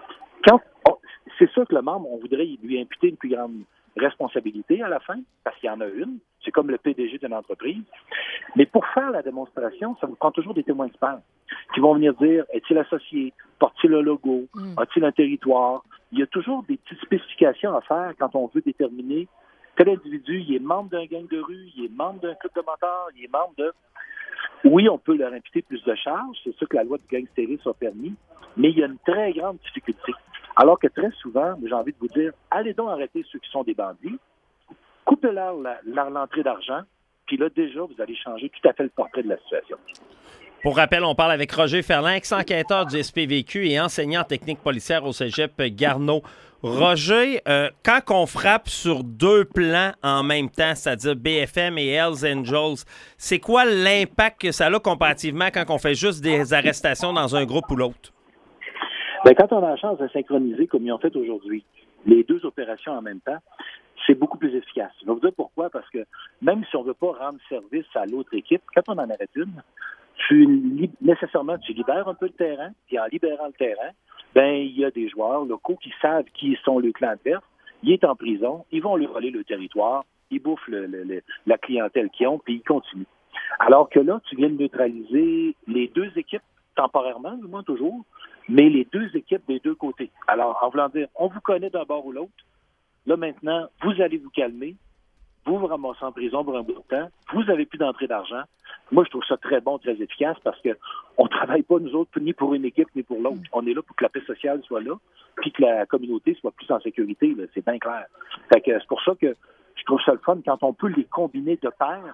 c'est sûr que le membre, on voudrait lui imputer une plus grande responsabilité à la fin, parce qu'il y en a une. C'est comme le PDG d'une entreprise. Mais pour faire la démonstration, ça vous prend toujours des témoins experts qui vont venir dire, est-il associé? Porte-t-il un logo? A-t-il un territoire? Il y a toujours des petites spécifications à faire quand on veut déterminer tel individu, il est membre d'un gang de rue, il est membre d'un club de motards, il est membre de... Oui, on peut leur imputer plus de charges, c'est sûr que la loi du gangstérisme a permis, mais il y a une très grande difficulté. Alors que très souvent, j'ai envie de vous dire, allez donc arrêter ceux qui sont des bandits, coupez-leur l'entrée d'argent, puis là, déjà, vous allez changer tout à fait le portrait de la situation. Pour rappel, on parle avec Roger Ferland, ex-enquêteur du SPVQ et enseignant en technique policière au cégep Garneau. Roger, quand on frappe sur deux plans en même temps, c'est-à-dire BFM et Hells Angels, c'est quoi l'impact que ça a comparativement quand on fait juste des arrestations dans un groupe ou l'autre? Bien, quand on a la chance de synchroniser comme ils ont fait aujourd'hui, les deux opérations en même temps, c'est beaucoup plus efficace. Je vais vous dire pourquoi, parce que même si on ne veut pas rendre service à l'autre équipe, quand on en arrête une, nécessairement, tu libères un peu le terrain, puis en libérant le terrain, ben il y a des joueurs locaux qui savent qui sont le clan adverse, il est en prison, ils vont lui voler le territoire, ils bouffent la clientèle qu'ils ont, puis ils continuent. Alors que là, tu viens de neutraliser les deux équipes, temporairement, du moins toujours, mais les deux équipes des deux côtés. Alors, en voulant dire, on vous connaît d'un bord ou l'autre, là maintenant, vous allez vous calmer, vous ramassez en prison pour un bout de temps, vous n'avez plus d'entrée d'argent. Moi, je trouve ça très bon, très efficace, parce que on ne travaille pas, nous autres, ni pour une équipe, ni pour l'autre. On est là pour que la paix sociale soit là, puis que la communauté soit plus en sécurité, là, c'est bien clair. Fait que c'est pour ça que je trouve ça le fun, quand on peut les combiner de pair,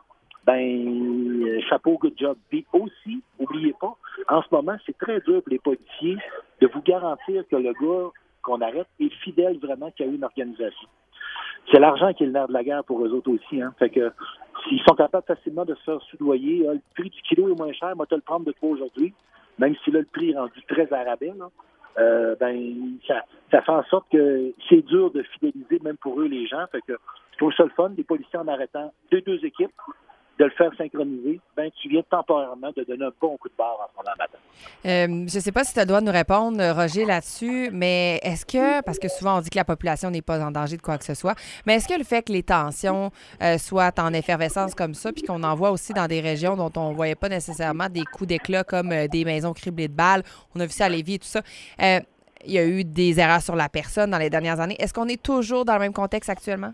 ben, chapeau, good job. Puis aussi, n'oubliez pas, en ce moment, c'est très dur pour les policiers de vous garantir que le gars qu'on arrête est fidèle vraiment qu'il y a eu une organisation. C'est l'argent qui est le nerf de la guerre pour eux autres aussi. Hein. Fait que s'ils sont capables facilement de se faire soudoyer, le prix du kilo est moins cher, moi, te le prendre de toi aujourd'hui, même si là, le prix est rendu très à rabais, là, ça fait en sorte que c'est dur de fidéliser même pour eux les gens. Fait que je trouve ça le fun, les policiers en arrêtant deux équipes, de le faire synchroniser, ben tu viens temporairement de donner un bon coup de barre en ce moment matin. Je ne sais pas si tu as le droit de nous répondre, Roger, là-dessus, mais est-ce que, parce que souvent on dit que la population n'est pas en danger de quoi que ce soit, mais est-ce que le fait que les tensions soient en effervescence comme ça, puis qu'on en voit aussi dans des régions dont on ne voyait pas nécessairement des coups d'éclat comme des maisons criblées de balles, on a vu ça à Lévis et tout ça, il y a eu des erreurs sur la personne dans les dernières années. Est-ce qu'on est toujours dans le même contexte actuellement?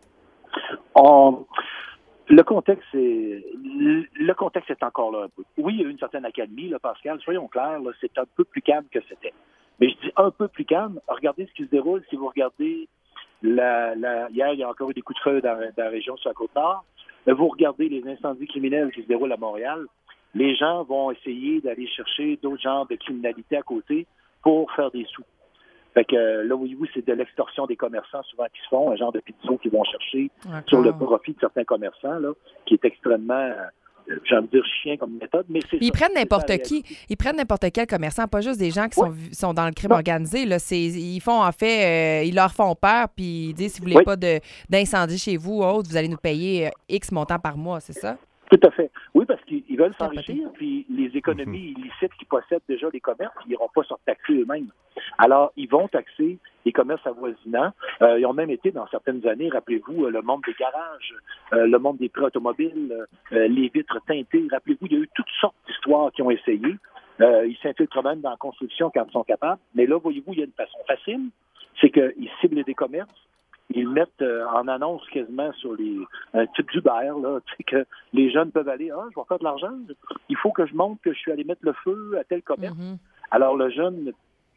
Le contexte est encore là un peu. Oui, il y a eu une certaine accalmie, là, Pascal. Soyons clairs, là, c'est un peu plus calme que c'était. Mais je dis un peu plus calme. Regardez ce qui se déroule. Si vous regardez, hier, il y a encore eu des coups de feu dans la région sur la Côte-Nord. Vous regardez les incendies criminels qui se déroulent à Montréal. Les gens vont essayer d'aller chercher d'autres genres de criminalité à côté pour faire des sous. Fait que là, oui, c'est de l'extorsion des commerçants souvent qui se font, un genre de pizzo qu'ils vont chercher sur le profit de certains commerçants, là, qui est extrêmement j'ai envie de dire chien comme méthode, mais c'est Ils ça, prennent c'est n'importe ça, qui. Ils prennent n'importe quel commerçant, pas juste des gens qui sont dans le crime organisé. Là. Ils font en fait, ils leur font peur, puis ils disent si vous voulez pas d'incendie chez vous ou autre, vous allez nous payer X montant par mois, c'est ça? Tout à fait. Oui, parce qu'ils veulent s'enrichir, puis les économies illicites qui possèdent déjà les commerces, ils n'iront pas surtaxer eux-mêmes. Alors, ils vont taxer les commerces avoisinants. Ils ont même été, dans certaines années, rappelez-vous, le monde des garages, le monde des prêts automobiles, les vitres teintées. Rappelez-vous, il y a eu toutes sortes d'histoires qui ont essayé. Ils s'infiltrent même dans la construction quand ils sont capables. Mais là, voyez-vous, il y a une façon facile, c'est qu'ils ciblent des commerces. Ils mettent en annonce quasiment sur un type d'Uber, là, tu sais, que les jeunes peuvent aller, je vais faire de l'argent, il faut que je montre que je suis allé mettre le feu à tel commerce. Alors, le jeune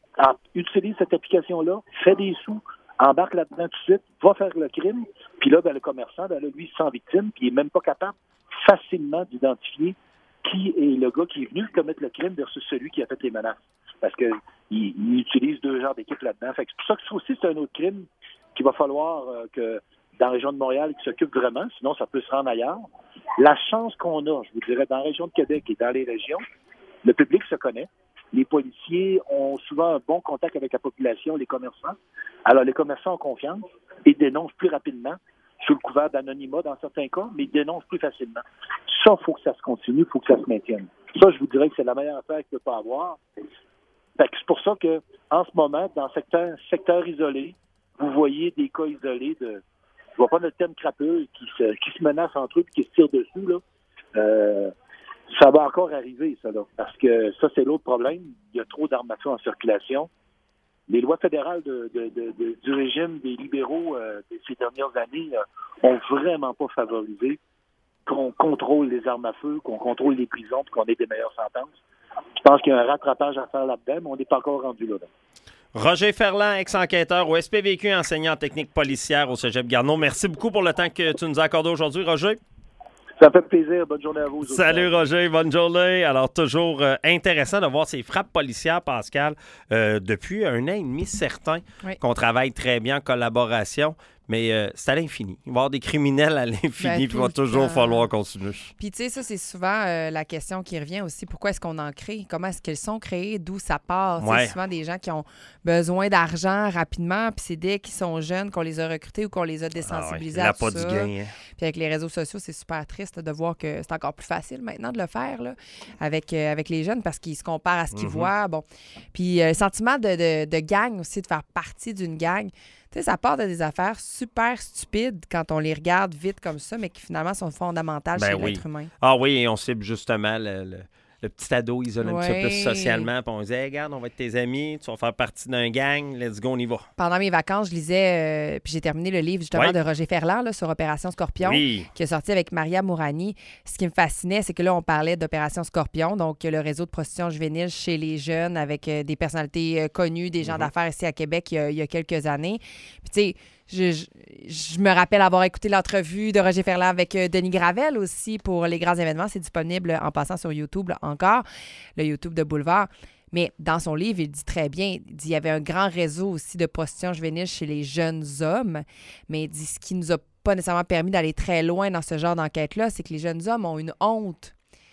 utilise cette application-là, fait des sous, embarque là-dedans tout de suite, va faire le crime, puis là, le commerçant, lui, il se sent victime, puis il n'est même pas capable facilement d'identifier qui est le gars qui est venu commettre le crime versus celui qui a fait les menaces. Parce qu'il utilise deux genres d'équipes là-dedans. Fait que c'est pour ça que ça aussi, c'est un autre crime qu'il va falloir que dans la région de Montréal, qui s'occupe vraiment, sinon ça peut se rendre ailleurs. La chance qu'on a, je vous dirais, dans la région de Québec et dans les régions, le public se connaît. Les policiers ont souvent un bon contact avec la population, les commerçants. Alors, les commerçants ont confiance et dénoncent plus rapidement, sous le couvert d'anonymat dans certains cas, mais ils dénoncent plus facilement. Ça, il faut que ça se continue, il faut que ça se maintienne. Ça, je vous dirais que c'est la meilleure affaire qu'il ne peut pas avoir. Fait que c'est pour ça que, en ce moment, dans secteur isolé, vous voyez des cas isolés de, je vois pas notre thème crapeux qui se menacent entre eux et qui se tirent dessus, là. Ça va encore arriver, ça, là. Parce que ça, c'est l'autre problème. Il y a trop d'armes à feu en circulation. Les lois fédérales du régime des libéraux de ces dernières années ont vraiment pas favorisé qu'on contrôle les armes à feu, qu'on contrôle les prisons et qu'on ait des meilleures sentences. Je pense qu'il y a un rattrapage à faire là-dedans, mais on n'est pas encore rendu là. Roger Ferland, ex-enquêteur au SPVQ, enseignant en technique policière au Cégep Garneau. Merci beaucoup pour le temps que tu nous as accordé aujourd'hui, Roger. Ça me fait plaisir. Bonne journée à vous. Salut, Roger. Bonne journée. Alors, toujours intéressant de voir ces frappes policières, Pascal, depuis 1 an et demi, certain qu'on travaille très bien en collaboration. Mais c'est à l'infini. Il va y avoir des criminels à l'infini, puis il va toujours falloir continuer. Puis, tu sais, ça, c'est souvent la question qui revient aussi. Pourquoi est-ce qu'on en crée? Comment est-ce qu'elles sont créées? D'où ça part? C'est souvent des gens qui ont besoin d'argent rapidement, puis c'est dès qu'ils sont jeunes qu'on les a recrutés ou qu'on les a désensibilisés à tout ça. Du gain, hein? Puis avec les réseaux sociaux, c'est super triste de voir que c'est encore plus facile maintenant de le faire là, avec les jeunes parce qu'ils se comparent à ce qu'ils voient. Bon. Puis le sentiment de gang aussi, de faire partie d'une gang. Tu sais, ça part de des affaires super stupides quand on les regarde vite comme ça, mais qui finalement sont fondamentales chez l'être humain. Ah oui, et on cible justement le petit ado isolé un petit peu plus socialement. Puis on disait, hey, regarde, on va être tes amis, tu vas faire partie d'un gang, let's go, on y va. Pendant mes vacances, je lisais, puis j'ai terminé le livre justement de Roger Ferland là, sur Opération Scorpion, qui est sorti avec Maria Mourani. Ce qui me fascinait, c'est que là, on parlait d'Opération Scorpion, donc le réseau de prostitution juvénile chez les jeunes avec des personnalités connues, des gens d'affaires ici à Québec il y a quelques années. Puis tu sais, je me rappelle avoir écouté l'entrevue de Roger Ferland avec Denis Gravel aussi pour les grands événements. C'est disponible en passant sur YouTube encore, le YouTube de Boulevard. Mais dans son livre, il dit très bien, il y avait un grand réseau aussi de prostitution juvénile chez les jeunes hommes. Mais il dit ce qui nous a pas nécessairement permis d'aller très loin dans ce genre d'enquête-là, c'est que les jeunes hommes ont une honte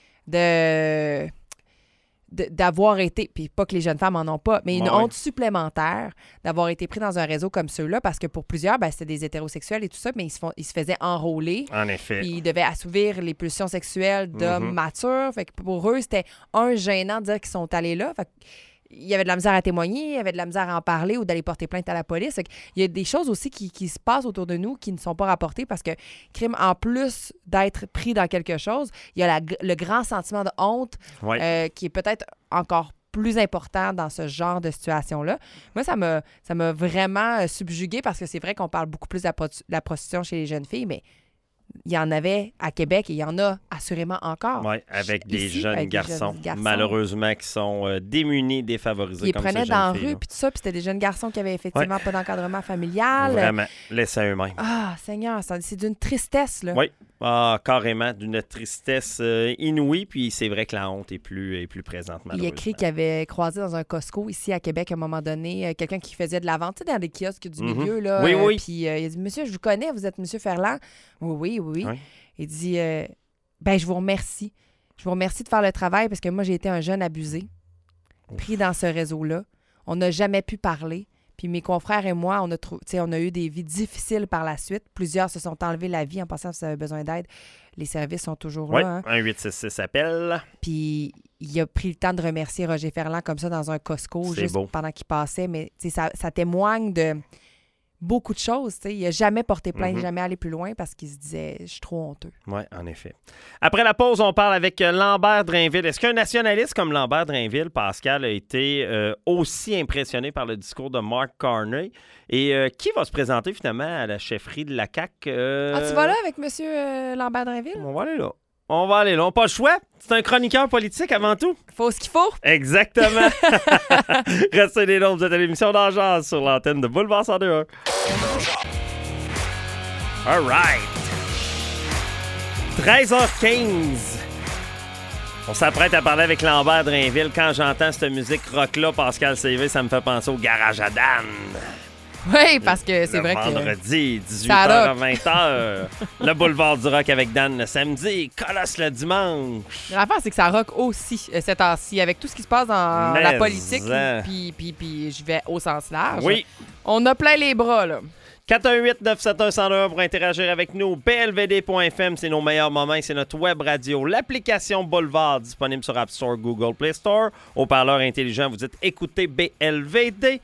d'avoir été, puis pas que les jeunes femmes en ont pas, mais une honte supplémentaire d'avoir été pris dans un réseau comme ceux-là, parce que pour plusieurs, c'était des hétérosexuels et tout ça, mais ils se faisaient enrôler. En effet. Puis ils devaient assouvir les pulsions sexuelles d'hommes matures. Fait que pour eux, c'était gênant de dire qu'ils sont allés là. Fait que il y avait de la misère à témoigner, il y avait de la misère à en parler ou d'aller porter plainte à la police. Il y a des choses aussi qui se passent autour de nous qui ne sont pas rapportées parce que crime, en plus d'être pris dans quelque chose, il y a le grand sentiment de honte qui est peut-être encore plus important dans ce genre de situation-là. Moi, ça m'a vraiment subjuguée parce que c'est vrai qu'on parle beaucoup plus de la prostitution chez les jeunes filles, mais il y en avait à Québec et il y en a assurément encore. Oui, avec des jeunes garçons, malheureusement, qui sont démunis, défavorisés. Ils comme prenaient dans la rue, puis tout ça, puis c'était des jeunes garçons qui avaient effectivement pas d'encadrement familial. Vraiment, laissés à eux-mêmes. Ah, Seigneur, c'est d'une tristesse, là. Oui, carrément, d'une tristesse inouïe, puis c'est vrai que la honte est plus présente, malheureusement. Il écrit qu'il avait croisé dans un Costco ici à Québec à un moment donné, quelqu'un qui faisait de la vente, tu sais, dans des kiosques du milieu, là. Oui. Puis il a dit, monsieur, je vous connais, vous êtes monsieur Ferland. Oui. Il dit, Ben, je vous remercie. Je vous remercie de faire le travail parce que moi, j'ai été un jeune abusé, pris dans ce réseau-là. On n'a jamais pu parler. Puis mes confrères et moi, on a eu des vies difficiles par la suite. Plusieurs se sont enlevés la vie en pensant que ça avait besoin d'aide. Les services sont toujours là. Oui, 1-866 appelle. Puis il a pris le temps de remercier Roger Ferland comme ça dans un Costco juste pendant qu'il passait. Mais ça témoigne de beaucoup de choses. Il n'a jamais porté plainte, jamais allé plus loin parce qu'il se disait « je suis trop honteux ». Oui, en effet. Après la pause, on parle avec Lambert Drainville. Est-ce qu'un nationaliste comme Lambert Drainville, Pascal, a été aussi impressionné par le discours de Mark Carney? Et qui va se présenter finalement à la chefferie de la CAQ? Tu vas là avec M. Lambert Drainville? On va aller là. On n'a pas le choix. C'est un chroniqueur politique avant tout. Faut ce qu'il faut. Exactement. Restez des noms, vous êtes à l'émission d'Angers sur l'antenne de Boulevard 102.1. All right. 13h15. On s'apprête à parler avec Lambert Drainville. Quand j'entends cette musique rock-là, Pascal CV, ça me fait penser au Garage à Dan. Oui, parce que c'est vrai que... Vendredi, 18h à 20h. Le Boulevard du Rock avec Dan le samedi. Colosse le dimanche. L'affaire, c'est que ça rock aussi cette heure-ci. Avec tout ce qui se passe dans la politique, puis je vais au sens large. Oui. On a plein les bras, là. 418-971-101 pour interagir avec nous. blvd.fm, c'est nos meilleurs moments. C'est notre web radio. L'application Boulevard, disponible sur App Store, Google Play Store. Haut-parleur intelligent, vous dites écoutez BLVD.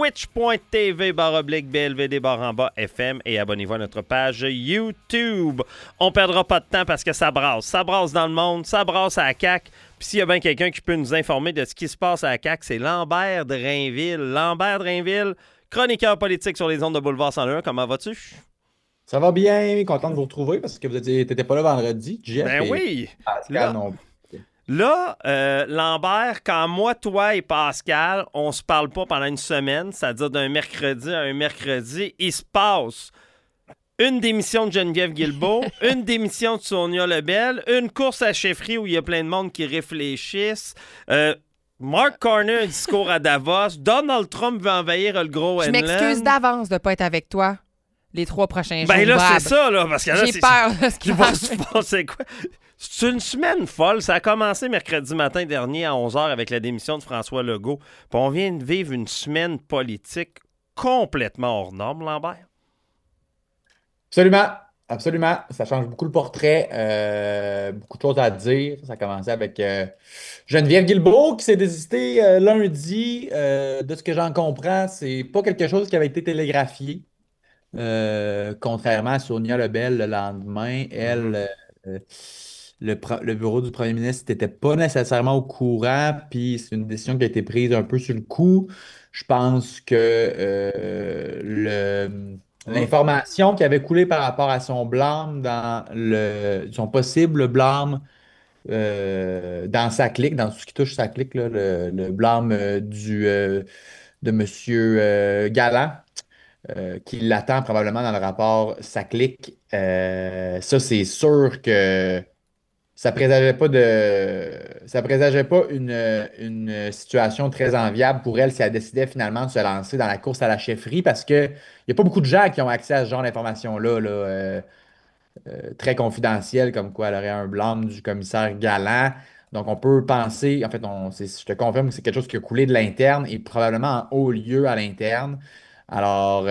Twitch.tv/BLVD/FM et abonnez-vous à notre page YouTube. On perdra pas de temps parce que ça brasse. Ça brasse dans le monde, ça brasse à la CAQ. Puis s'il y a bien quelqu'un qui peut nous informer de ce qui se passe à la CAQ, c'est Lambert Drainville. Lambert Drainville, chroniqueur politique sur les ondes de Boulevard 101. Comment vas-tu? Ça va bien, content de vous retrouver parce que vous n'étiez pas là vendredi, Jeff. Ben oui! Pascal non. Là, Lambert, quand moi, toi et Pascal, on se parle pas pendant une semaine, c'est-à-dire d'un mercredi à un mercredi, il se passe une démission de Geneviève Guilbeault, une démission de Sonia Lebel, une course à chefferie où il y a plein de monde qui réfléchissent, Mark Carney, un discours à Davos, Donald Trump veut envahir le gros Je m'excuse d'avance de ne pas être avec toi les 3 prochains jours. Ben là, c'est ça, là, parce que là, j'ai peur de ce qui va se passer. Quoi? C'est une semaine folle. Ça a commencé mercredi matin dernier à 11h avec la démission de François Legault. Puis on vient de vivre une semaine politique complètement hors norme, Lambert. Absolument. Absolument. Ça change beaucoup le portrait. Beaucoup de choses à dire. Ça a commencé avec Geneviève Guilbeault qui s'est désistée lundi. De ce que j'en comprends, c'est pas quelque chose qui avait été télégraphié. Contrairement à Sonia Lebel le lendemain, elle... Le bureau du premier ministre n'était pas nécessairement au courant, puis c'est une décision qui a été prise un peu sur le coup. Je pense que l'information qui avait coulé par rapport à son blâme, son possible blâme dans sa clique, dans tout ce qui touche sa clique, là, le blâme de M. Galland, qui l'attend probablement dans le rapport sa clique. Ça, c'est sûr que ça présageait pas une situation très enviable pour elle si elle décidait finalement de se lancer dans la course à la chefferie parce qu'il n'y a pas beaucoup de gens qui ont accès à ce genre d'informations-là, très confidentielles, comme quoi elle aurait un blâme du commissaire Galland. Donc, on peut penser, en fait, je te confirme que c'est quelque chose qui a coulé de l'interne et probablement en haut lieu à l'interne. Alors,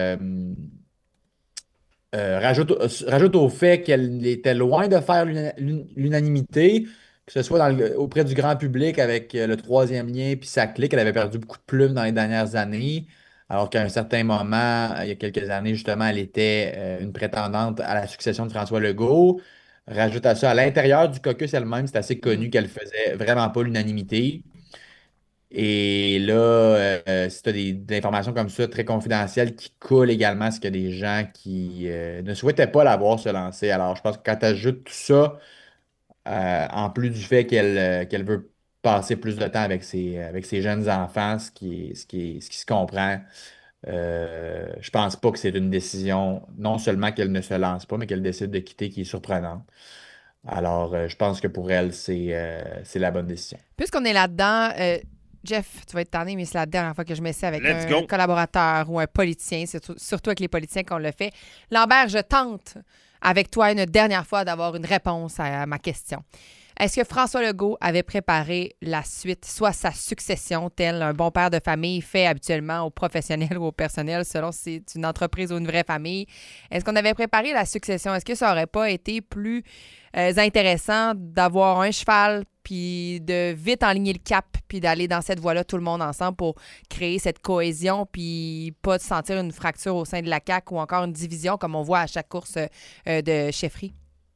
rajoute au fait qu'elle était loin de faire l'unanimité, que ce soit auprès du grand public avec le troisième lien puis sa clique. Elle avait perdu beaucoup de plumes dans les dernières années, alors qu'à un certain moment, il y a quelques années, justement, elle était une prétendante à la succession de François Legault. Rajoute à ça, à l'intérieur du caucus elle-même, c'est assez connu qu'elle faisait vraiment pas l'unanimité. Et là, si tu as des informations comme ça, très confidentielles, qui coulent également, c'est qu'il y a des gens qui ne souhaitaient pas la voir se lancer. Alors, je pense que quand tu ajoutes tout ça, en plus du fait qu'elle veut passer plus de temps avec ses jeunes enfants, ce qui se comprend, je pense pas que c'est une décision, non seulement qu'elle ne se lance pas, mais qu'elle décide de quitter, qui est surprenante. Alors, je pense que pour elle, c'est la bonne décision. Puisqu'on est là-dedans... Jeff, tu vas être tanné, mais c'est la dernière fois que je m'essaie avec un collaborateur ou un politicien. C'est surtout avec les politiciens qu'on le fait. Lambert, je tente avec toi une dernière fois d'avoir une réponse à ma question. Est-ce que François Legault avait préparé la suite, soit sa succession, tel un bon père de famille fait habituellement aux professionnels ou au personnel, selon si c'est une entreprise ou une vraie famille? Est-ce qu'on avait préparé la succession? Est-ce que ça n'aurait pas été plus intéressant d'avoir un cheval puis de vite enligner le cap puis d'aller dans cette voie-là tout le monde ensemble pour créer cette cohésion puis pas de sentir une fracture au sein de la CAQ ou encore une division comme on voit à chaque course de chefferie?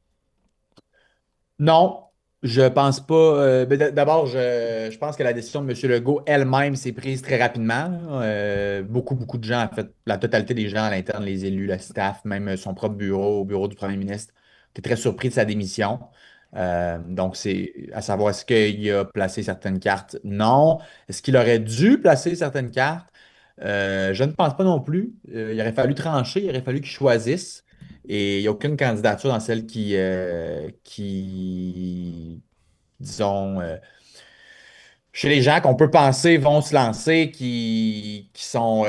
Non, je pense pas. D'abord, je pense que la décision de M. Legault elle-même s'est prise très rapidement. Là. Beaucoup de gens, en fait, la totalité des gens à l'interne, les élus, le staff, même son propre bureau, au bureau du premier ministre, étaient très surpris de sa démission. Donc, c'est à savoir, est-ce qu'il a placé certaines cartes? Non. Est-ce qu'il aurait dû placer certaines cartes? Je ne pense pas non plus. Il aurait fallu trancher, il aurait fallu qu'il choisisse. Et il n'y a aucune candidature dans celle qui disons, chez les gens qu'on peut penser vont se lancer, qui sont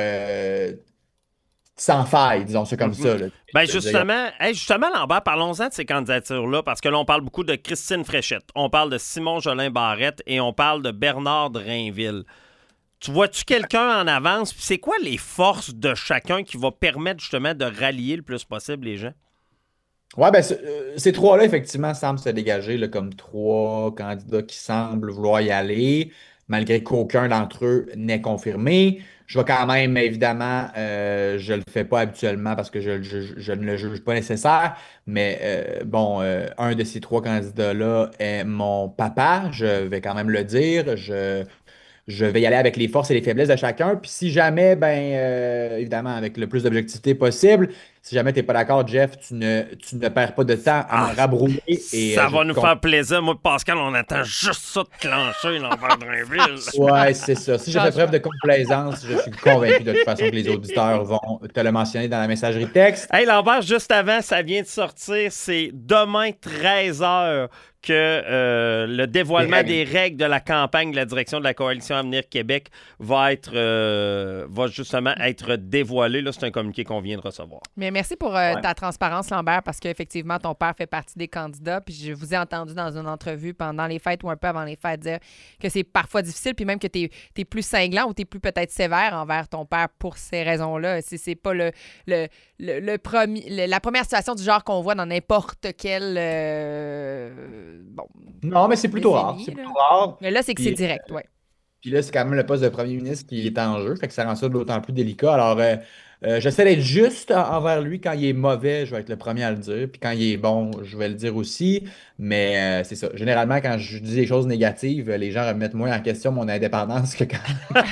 sans faille, disons ça comme ça. Là. Ben justement, Lambert, parlons-en de ces candidatures-là, parce que là, on parle beaucoup de Christine Fréchette, on parle de Simon Jolin Barrette et on parle de Bernard Drainville. Tu vois-tu quelqu'un en avance? Puis c'est quoi les forces de chacun qui va permettre justement de rallier le plus possible les gens? Oui, ben, ces trois-là, effectivement, semblent se dégager là, comme trois candidats qui semblent vouloir y aller, malgré qu'aucun d'entre eux n'est confirmé. Je vais quand même, évidemment, je ne le fais pas habituellement parce que je ne le juge pas nécessaire, mais un de ces trois candidats-là est mon papa, je vais quand même le dire. Je vais y aller avec les forces et les faiblesses de chacun. Puis si jamais, évidemment, avec le plus d'objectivité possible, si jamais tu n'es pas d'accord, Jeff, tu ne perds pas de temps à me rabrouiller. Et, ça va nous faire plaisir. Moi, Pascal, on attend juste ça de clencher l'envers Drainville. Ouais, c'est ça. Si j'ai fait preuve de complaisance, je suis convaincu de toute façon que les auditeurs vont te le mentionner dans la messagerie texte. Hey, Lambert, juste avant, ça vient de sortir. C'est demain, 13h. Que le dévoilement des règles de la campagne de la direction de la Coalition Avenir Québec va justement être dévoilé. Là, c'est un communiqué qu'on vient de recevoir. Mais merci pour ta transparence, Lambert, parce qu'effectivement, ton père fait partie des candidats. Puis je vous ai entendu dans une entrevue pendant les fêtes ou un peu avant les fêtes dire que c'est parfois difficile, puis même que tu es plus cinglant ou tu es plus peut-être sévère envers ton père pour ces raisons-là. C'est pas la première situation du genre qu'on voit dans n'importe quel... Non, mais c'est plutôt rare. C'est plutôt rare. Mais là, c'est que c'est direct, oui. Puis là, c'est quand même le poste de premier ministre qui est en jeu, fait que ça rend ça d'autant plus délicat. Alors, j'essaie d'être juste envers lui. Quand il est mauvais, je vais être le premier à le dire. Puis quand il est bon, je vais le dire aussi. Mais c'est ça. Généralement, quand je dis des choses négatives, les gens remettent moins en question mon indépendance que quand...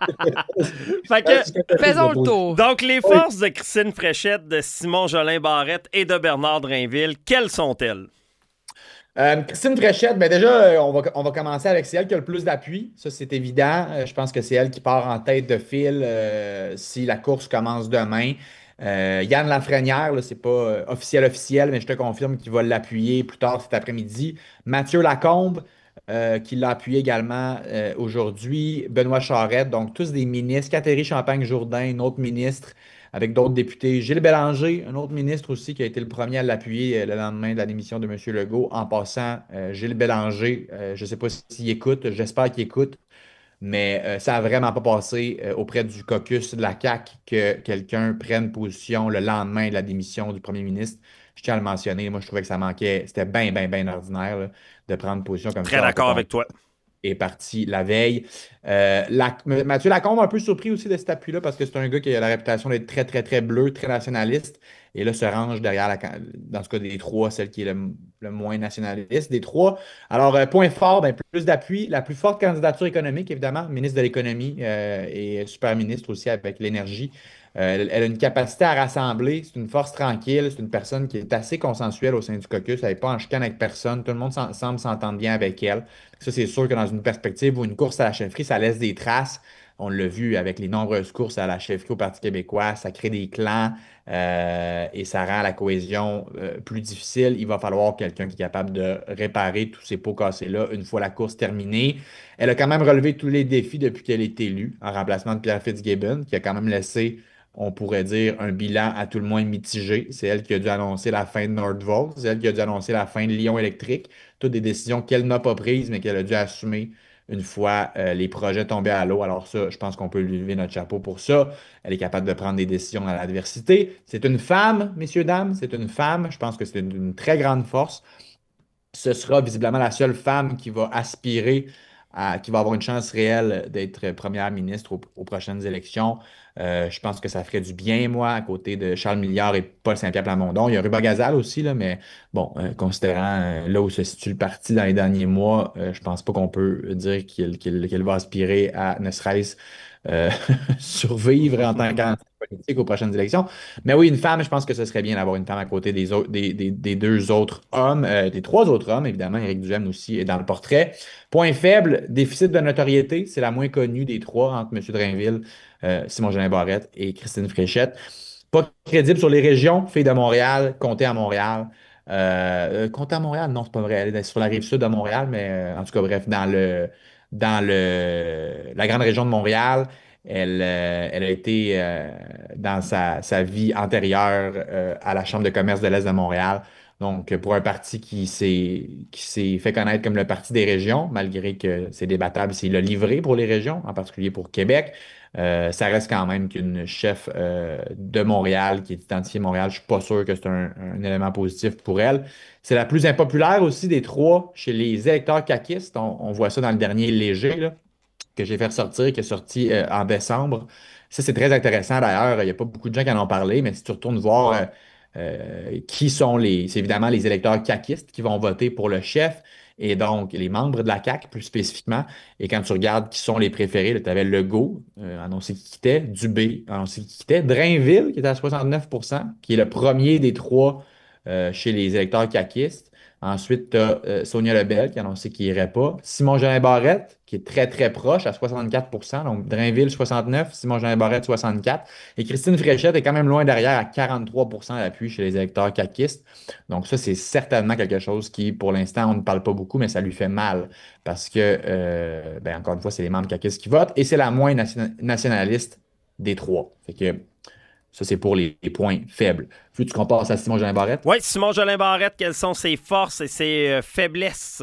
Fait que, faisons le tour. Donc, les forces de Christine Fréchette, de Simon Jolin Barrette et de Bernard Drainville, quelles sont-elles? Christine Fréchette, déjà, on va commencer avec c'est elle qui a le plus d'appui. Ça, c'est évident. Je pense que c'est elle qui part en tête de file si la course commence demain. Yann Lafrenière, là, c'est pas officiel, mais je te confirme qu'il va l'appuyer plus tard cet après-midi. Mathieu Lacombe, qui l'a appuyé également aujourd'hui. Benoît Charette, donc tous des ministres. Catherine Champagne-Jourdain, un autre ministre, avec d'autres députés. Gilles Bélanger, un autre ministre aussi qui a été le premier à l'appuyer le lendemain de la démission de M. Legault. En passant, Gilles Bélanger, je ne sais pas s'il écoute, j'espère qu'il écoute, mais ça n'a vraiment pas passé auprès du caucus de la CAQ que quelqu'un prenne position le lendemain de la démission du premier ministre. Je tiens à le mentionner. Moi, je trouvais que ça manquait. C'était bien ordinaire là, de prendre position comme ça. Très d'accord avec toi. Est parti la veille. Mathieu Lacombe, un peu surpris aussi de cet appui-là parce que c'est un gars qui a la réputation d'être très, très, très bleu, très nationaliste. Et là, se range derrière, dans ce cas des trois, celle qui est le moins nationaliste des trois. Alors, point fort, plus d'appui. La plus forte candidature économique, évidemment, ministre de l'Économie et super ministre aussi avec l'énergie. Elle a une capacité à rassembler. C'est une force tranquille. C'est une personne qui est assez consensuelle au sein du caucus. Elle n'est pas en chicane avec personne. Tout le monde semble s'entendre bien avec elle. Ça, c'est sûr que dans une perspective où une course à la chefferie, ça laisse des traces. On l'a vu avec les nombreuses courses à la chefferie au Parti québécois. Ça crée des clans et ça rend la cohésion plus difficile. Il va falloir quelqu'un qui est capable de réparer tous ces pots cassés-là une fois la course terminée. Elle a quand même relevé tous les défis depuis qu'elle est élue en remplacement de Pierre Fitzgibbon, qui a quand même laissé on pourrait dire, un bilan à tout le moins mitigé. C'est elle qui a dû annoncer la fin de Nordvolt, c'est elle qui a dû annoncer la fin de Lyon Électrique. Toutes des décisions qu'elle n'a pas prises, mais qu'elle a dû assumer une fois les projets tombés à l'eau. Alors ça, je pense qu'on peut lui lever notre chapeau pour ça. Elle est capable de prendre des décisions dans l'adversité. C'est une femme, messieurs, dames, c'est une femme. Je pense que c'est une très grande force. Ce sera visiblement la seule femme qui va aspirer qui va avoir une chance réelle d'être première ministre aux prochaines élections. Je pense que ça ferait du bien, moi, à côté de Charles Milliard et Paul Saint-Pierre Plamondon. Il y a Ruba Gazal aussi, là, mais bon, considérant là où se situe le parti dans les derniers mois, je pense pas qu'on peut dire qu'il va aspirer à ne serait-ce survivre en tant qu'entité politique aux prochaines élections. Mais oui, une femme, je pense que ce serait bien d'avoir une femme à côté des deux autres hommes, des trois autres hommes, évidemment. Éric Duhaime aussi est dans le portrait. Point faible, déficit de notoriété. C'est la moins connue des trois entre M. Drainville, Simon-Jolin Barrette et Christine Fréchette. Pas crédible sur les régions. Fille de Montréal, comté à Montréal. Comté à Montréal, non, c'est pas vrai. Elle est sur la rive sud de Montréal, mais en tout cas, bref, dans la grande région de Montréal. Elle a été dans sa vie antérieure à la Chambre de commerce de l'Est de Montréal. Donc, pour un parti qui s'est fait connaître comme le parti des régions, malgré que c'est débattable s'il l'a livré pour les régions, en particulier pour Québec, ça reste quand même qu'une chef de Montréal qui est identifiée Montréal. Je ne suis pas sûr que c'est un élément positif pour elle. C'est la plus impopulaire aussi des trois chez les électeurs caquistes. On voit ça dans le dernier léger, là, que j'ai fait ressortir, qui est sorti en décembre. Ça, c'est très intéressant d'ailleurs. Il n'y a pas beaucoup de gens qui en ont parlé, mais si tu retournes voir qui sont c'est évidemment les électeurs caquistes qui vont voter pour le chef et donc les membres de la CAQ plus spécifiquement. Et quand tu regardes qui sont les préférés, tu avais Legault, annoncé qu'il quittait, Dubé, annoncé qu'il quittait, Drainville, qui était à 69 %, qui est le premier des trois chez les électeurs caquistes. Ensuite, tu as Sonia Lebel qui a annoncé qu'il n'irait pas. Simon-Jolin Barrette, qui est très, très proche, à 64 %. Donc, Drainville, 69 %, Simon-Jolin Barrette, 64 %. Et Christine Fréchette est quand même loin derrière, à 43 % d'appui chez les électeurs caquistes. Donc, ça, c'est certainement quelque chose qui, pour l'instant, on ne parle pas beaucoup, mais ça lui fait mal. Parce que, encore une fois, c'est les membres caquistes qui votent. Et c'est la moins nationaliste des trois. Fait que ça, c'est pour les points faibles. Veux-tu qu'on passe à Simon-Jolin Barrette? Oui, Simon-Jolin Barrette, quelles sont ses forces et ses faiblesses?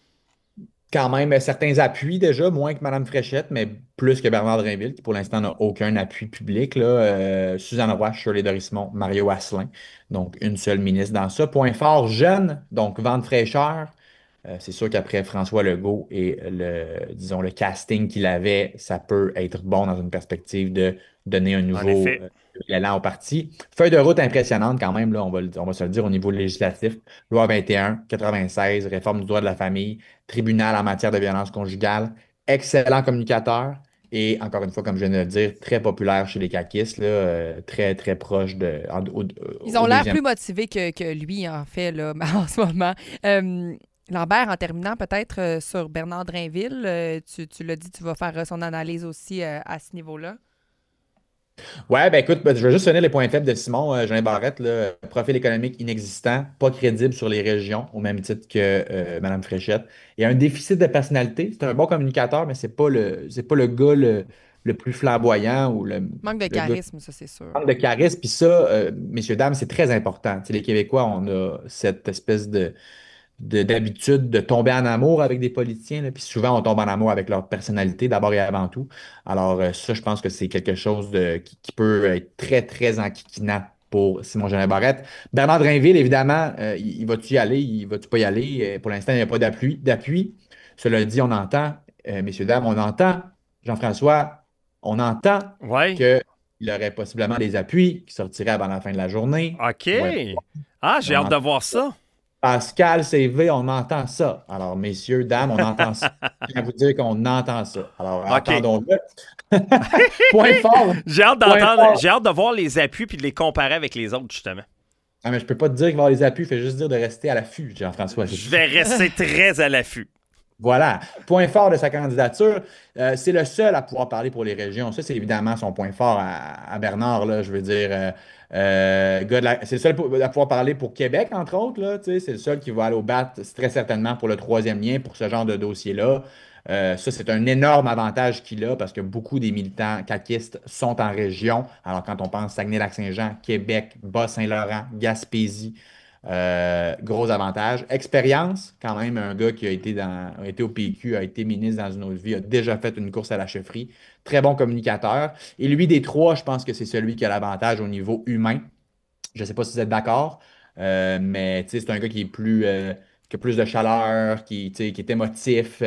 Quand même, certains appuis déjà, moins que Mme Fréchette, mais plus que Bernard Drainville, qui pour l'instant n'a aucun appui public. Là. Suzanne Roy, Shirley Dorismont, Mario Asselin. Donc, une seule ministre dans ça. Point fort, jeune, donc vent de fraîcheur. C'est sûr qu'après François Legault et le casting qu'il avait, ça peut être bon dans une perspective de donner un nouveau élan au parti. Feuille de route impressionnante quand même, là, on va se le dire au niveau législatif. Loi 21, 96, réforme du droit de la famille, tribunal en matière de violence conjugale, excellent communicateur et, encore une fois, comme je viens de le dire, très populaire chez les caquistes, là, très, très proche de... Ils ont l'air plus motivés que lui, en fait, là, en ce moment. Lambert, en terminant peut-être sur Bernard Drainville, tu l'as dit, tu vas faire son analyse aussi à ce niveau-là. Ouais, ben écoute, je vais juste donner les points faibles de Simon-Jolin Barrette. Là, profil économique inexistant, pas crédible sur les régions, au même titre que Mme Fréchette. Il y a un déficit de personnalité. C'est un bon communicateur, mais c'est pas le gars le plus flamboyant ou le manque de charisme, ça c'est sûr. Manque de charisme, puis ça, messieurs, dames, c'est très important. T'sais, les Québécois, on a cette espèce d'habitude de tomber en amour avec des politiciens, là, puis souvent on tombe en amour avec leur personnalité d'abord et avant tout. Alors ça, je pense que c'est quelque chose qui peut être très, très enquiquinant pour Simon-Jolin Barrette. Bernard Drainville, évidemment, il va-tu y aller, il va-tu pas y aller? Pour l'instant, il n'y a pas d'appui. Cela dit, on entend, messieurs, dames, on entend, Jean-François, on entend qu'il aurait possiblement des appuis qui sortiraient avant la fin de la journée. OK. J'ai hâte de voir ça. Pascal CV, on entend ça. Alors, messieurs, dames, on entend ça. Je viens vous dire qu'on entend ça. Alors, entendons-le. Point fort. J'ai hâte de voir les appuis puis de les comparer avec les autres, justement. Ah, mais je peux pas te dire qu'il va y avoir les appuis, je vais juste dire de rester à l'affût, Jean-François. Je vais rester très à l'affût. Voilà. Point fort de sa candidature, c'est le seul à pouvoir parler pour les régions. Ça, c'est évidemment son point fort à Bernard, là, je veux dire. C'est le seul à pouvoir parler pour Québec, entre autres. Là, c'est le seul qui va aller au bat très certainement pour le troisième lien, pour ce genre de dossier-là. Ça, c'est un énorme avantage qu'il a parce que beaucoup des militants caquistes sont en région. Alors, quand on pense Saguenay-Lac-Saint-Jean, Québec, Bas-Saint-Laurent, Gaspésie, gros avantage. Expérience, quand même, un gars qui a été au PQ, a été ministre dans une autre vie, a déjà fait une course à la chefferie. Très bon communicateur. Et lui, des trois, je pense que c'est celui qui a l'avantage au niveau humain. Je ne sais pas si vous êtes d'accord, mais c'est un gars qui a plus de chaleur, qui est émotif,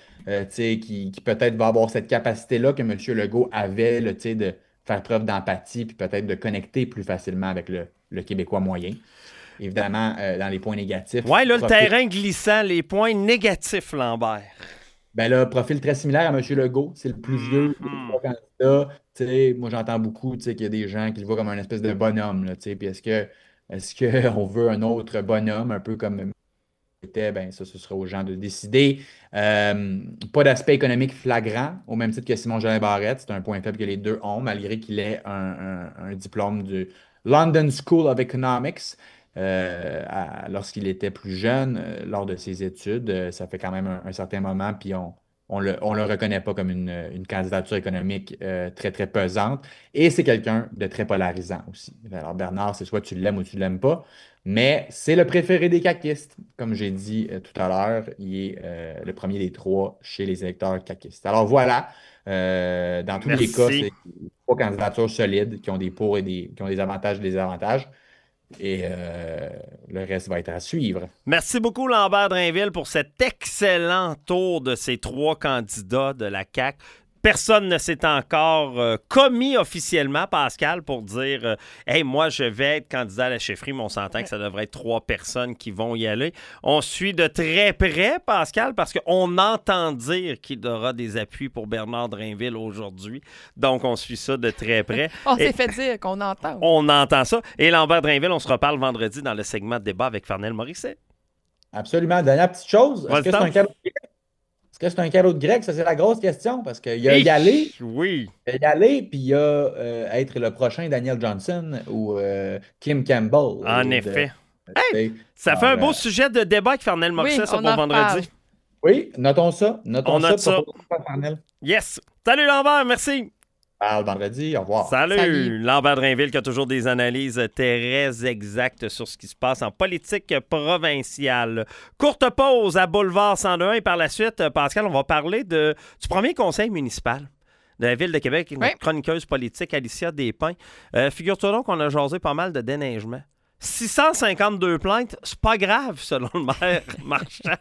qui peut-être va avoir cette capacité-là que M. Legault avait là, de faire preuve d'empathie puis peut-être de connecter plus facilement avec le Québécois moyen. Évidemment, dans les points négatifs. Oui, là, le terrain glissant, les points négatifs, Lambert. Ben là, profil très similaire à M. Legault. C'est le plus vieux des trois candidats. Moi, j'entends beaucoup qu'il y a des gens qui le voient comme un espèce de bonhomme. Là, puis est-ce qu'on veut un autre bonhomme, un peu comme était, ben ça, ce sera aux gens de décider. Pas d'aspect économique flagrant, au même titre que Simon-Jolin Barrette. C'est un point faible que les deux ont, malgré qu'il ait un diplôme du London School of Economics. Lorsqu'il était plus jeune, lors de ses études, ça fait quand même un certain moment, puis on le reconnaît pas comme une candidature économique très, très pesante. Et c'est quelqu'un de très polarisant aussi. Alors, Bernard, c'est soit tu l'aimes ou tu l'aimes pas, mais c'est le préféré des caquistes. Comme j'ai dit tout à l'heure, il est le premier des trois chez les électeurs caquistes. Alors voilà, dans tous les cas, c'est trois candidatures solides qui ont des pour et qui ont des avantages et des désavantages. Et le reste va être à suivre. Merci beaucoup, Lambert Drainville, pour cet excellent tour de ces trois candidats de la CAQ. Personne ne s'est encore commis officiellement, Pascal, pour dire « Hey, moi, je vais être candidat à la chefferie », mais on s'entend que ça devrait être trois personnes qui vont y aller. On suit de très près, Pascal, parce qu'on entend dire qu'il y aura des appuis pour Bernard Drainville aujourd'hui. Donc, on suit ça de très près. On s'est fait dire qu'on entend. On entend ça. Et Lambert Drainville, on se reparle vendredi dans le segment de débat avec Farnel Morisset. Absolument. Dernière petite chose. Est-ce que c'est un cadeau? Est-ce que c'est un cadeau de grec? Ça, c'est la grosse question, parce qu'il y a y aller. Oui. Il y a y aller, puis il y a être le prochain Daniel Johnson ou Kim Campbell. En effet. Ça fait un beau sujet de débat avec Farnel Morisset, ça, pour vendredi. Oui, notons ça. On note ça. Yes. Salut, Lambert, merci. Vendredi, au revoir. Salut. Lambert Drainville qui a toujours des analyses très exactes sur ce qui se passe en politique provinciale. Courte pause à Boulevard 102 et par la suite, Pascal, on va parler du premier conseil municipal de la Ville de Québec, notre chroniqueuse politique Alicia Despins. Figure-toi donc qu'on a jasé pas mal de déneigement. 652 plaintes, c'est pas grave selon le maire Marchand.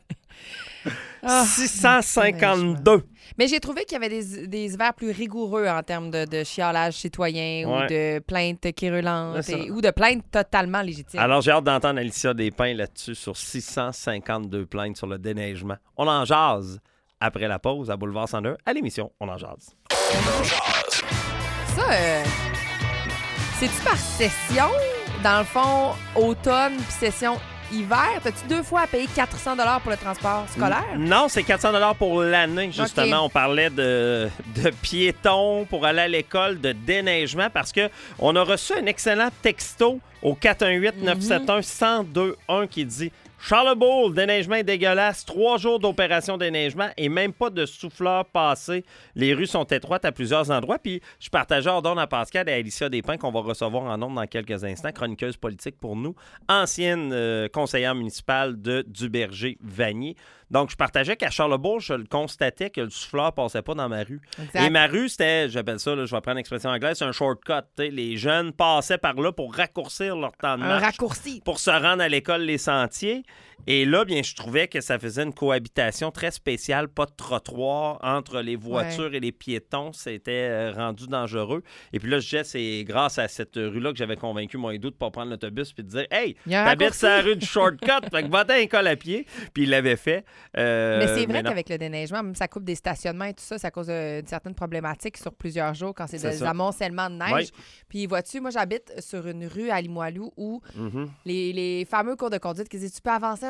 652. Mais j'ai trouvé qu'il y avait des hivers plus rigoureux en termes de chialage citoyen ou de plaintes quérulantes ou de plaintes totalement légitimes. Alors, j'ai hâte d'entendre Alicia Despins là-dessus sur 652 plaintes sur le déneigement. On en jase après la pause à Boulevard 102 à l'émission On en jase. On en jase. Ça, c'est-tu par session? Dans le fond, automne puis session hiver, as-tu 2 fois à payer 400 $ pour le transport scolaire? Non, c'est 400 $ pour l'année, justement. Okay. On parlait de piétons pour aller à l'école, de déneigement, parce qu'on a reçu un excellent texto au 418-971-1021 qui dit « Charlebourg, le déneigement est dégueulasse. 3 jours d'opération déneigement et même pas de souffleur passé. Les rues sont étroites à plusieurs endroits. » Puis je partageais ordonne à Pascal et à Alicia Despins qu'on va recevoir en ondes dans quelques instants, chroniqueuse politique pour nous, ancienne conseillère municipale de Duberger-Vanier. Donc, je partageais qu'à Charlebourg, je le constatais que le souffleur passait pas dans ma rue. Exact. Et ma rue, c'était, j'appelle ça, là, je vais prendre l'expression anglaise, c'est un shortcut. T'sais. Les jeunes passaient par là pour raccourcir leur temps de marche. Un raccourci. Pour se rendre à l'école, les sentiers. Et là, bien, je trouvais que ça faisait une cohabitation très spéciale, pas de trottoir entre les voitures et les piétons. C'était rendu dangereux. Et puis là, je disais, c'est grâce à cette rue-là que j'avais convaincu mon Edo de ne pas prendre l'autobus puis de dire « Hey, t'habites sur la rue du shortcut, fait que va à l'école à pied. » Puis il l'avait fait. Mais c'est vrai qu'avec le déneigement, même ça coupe des stationnements et tout ça, ça cause d'une certaine problématique sur plusieurs jours quand c'est des amoncellements de neige. Ouais. Puis vois-tu, moi, j'habite sur une rue à Limoilou où les fameux cours de conduite qui disent « Tu peux avancer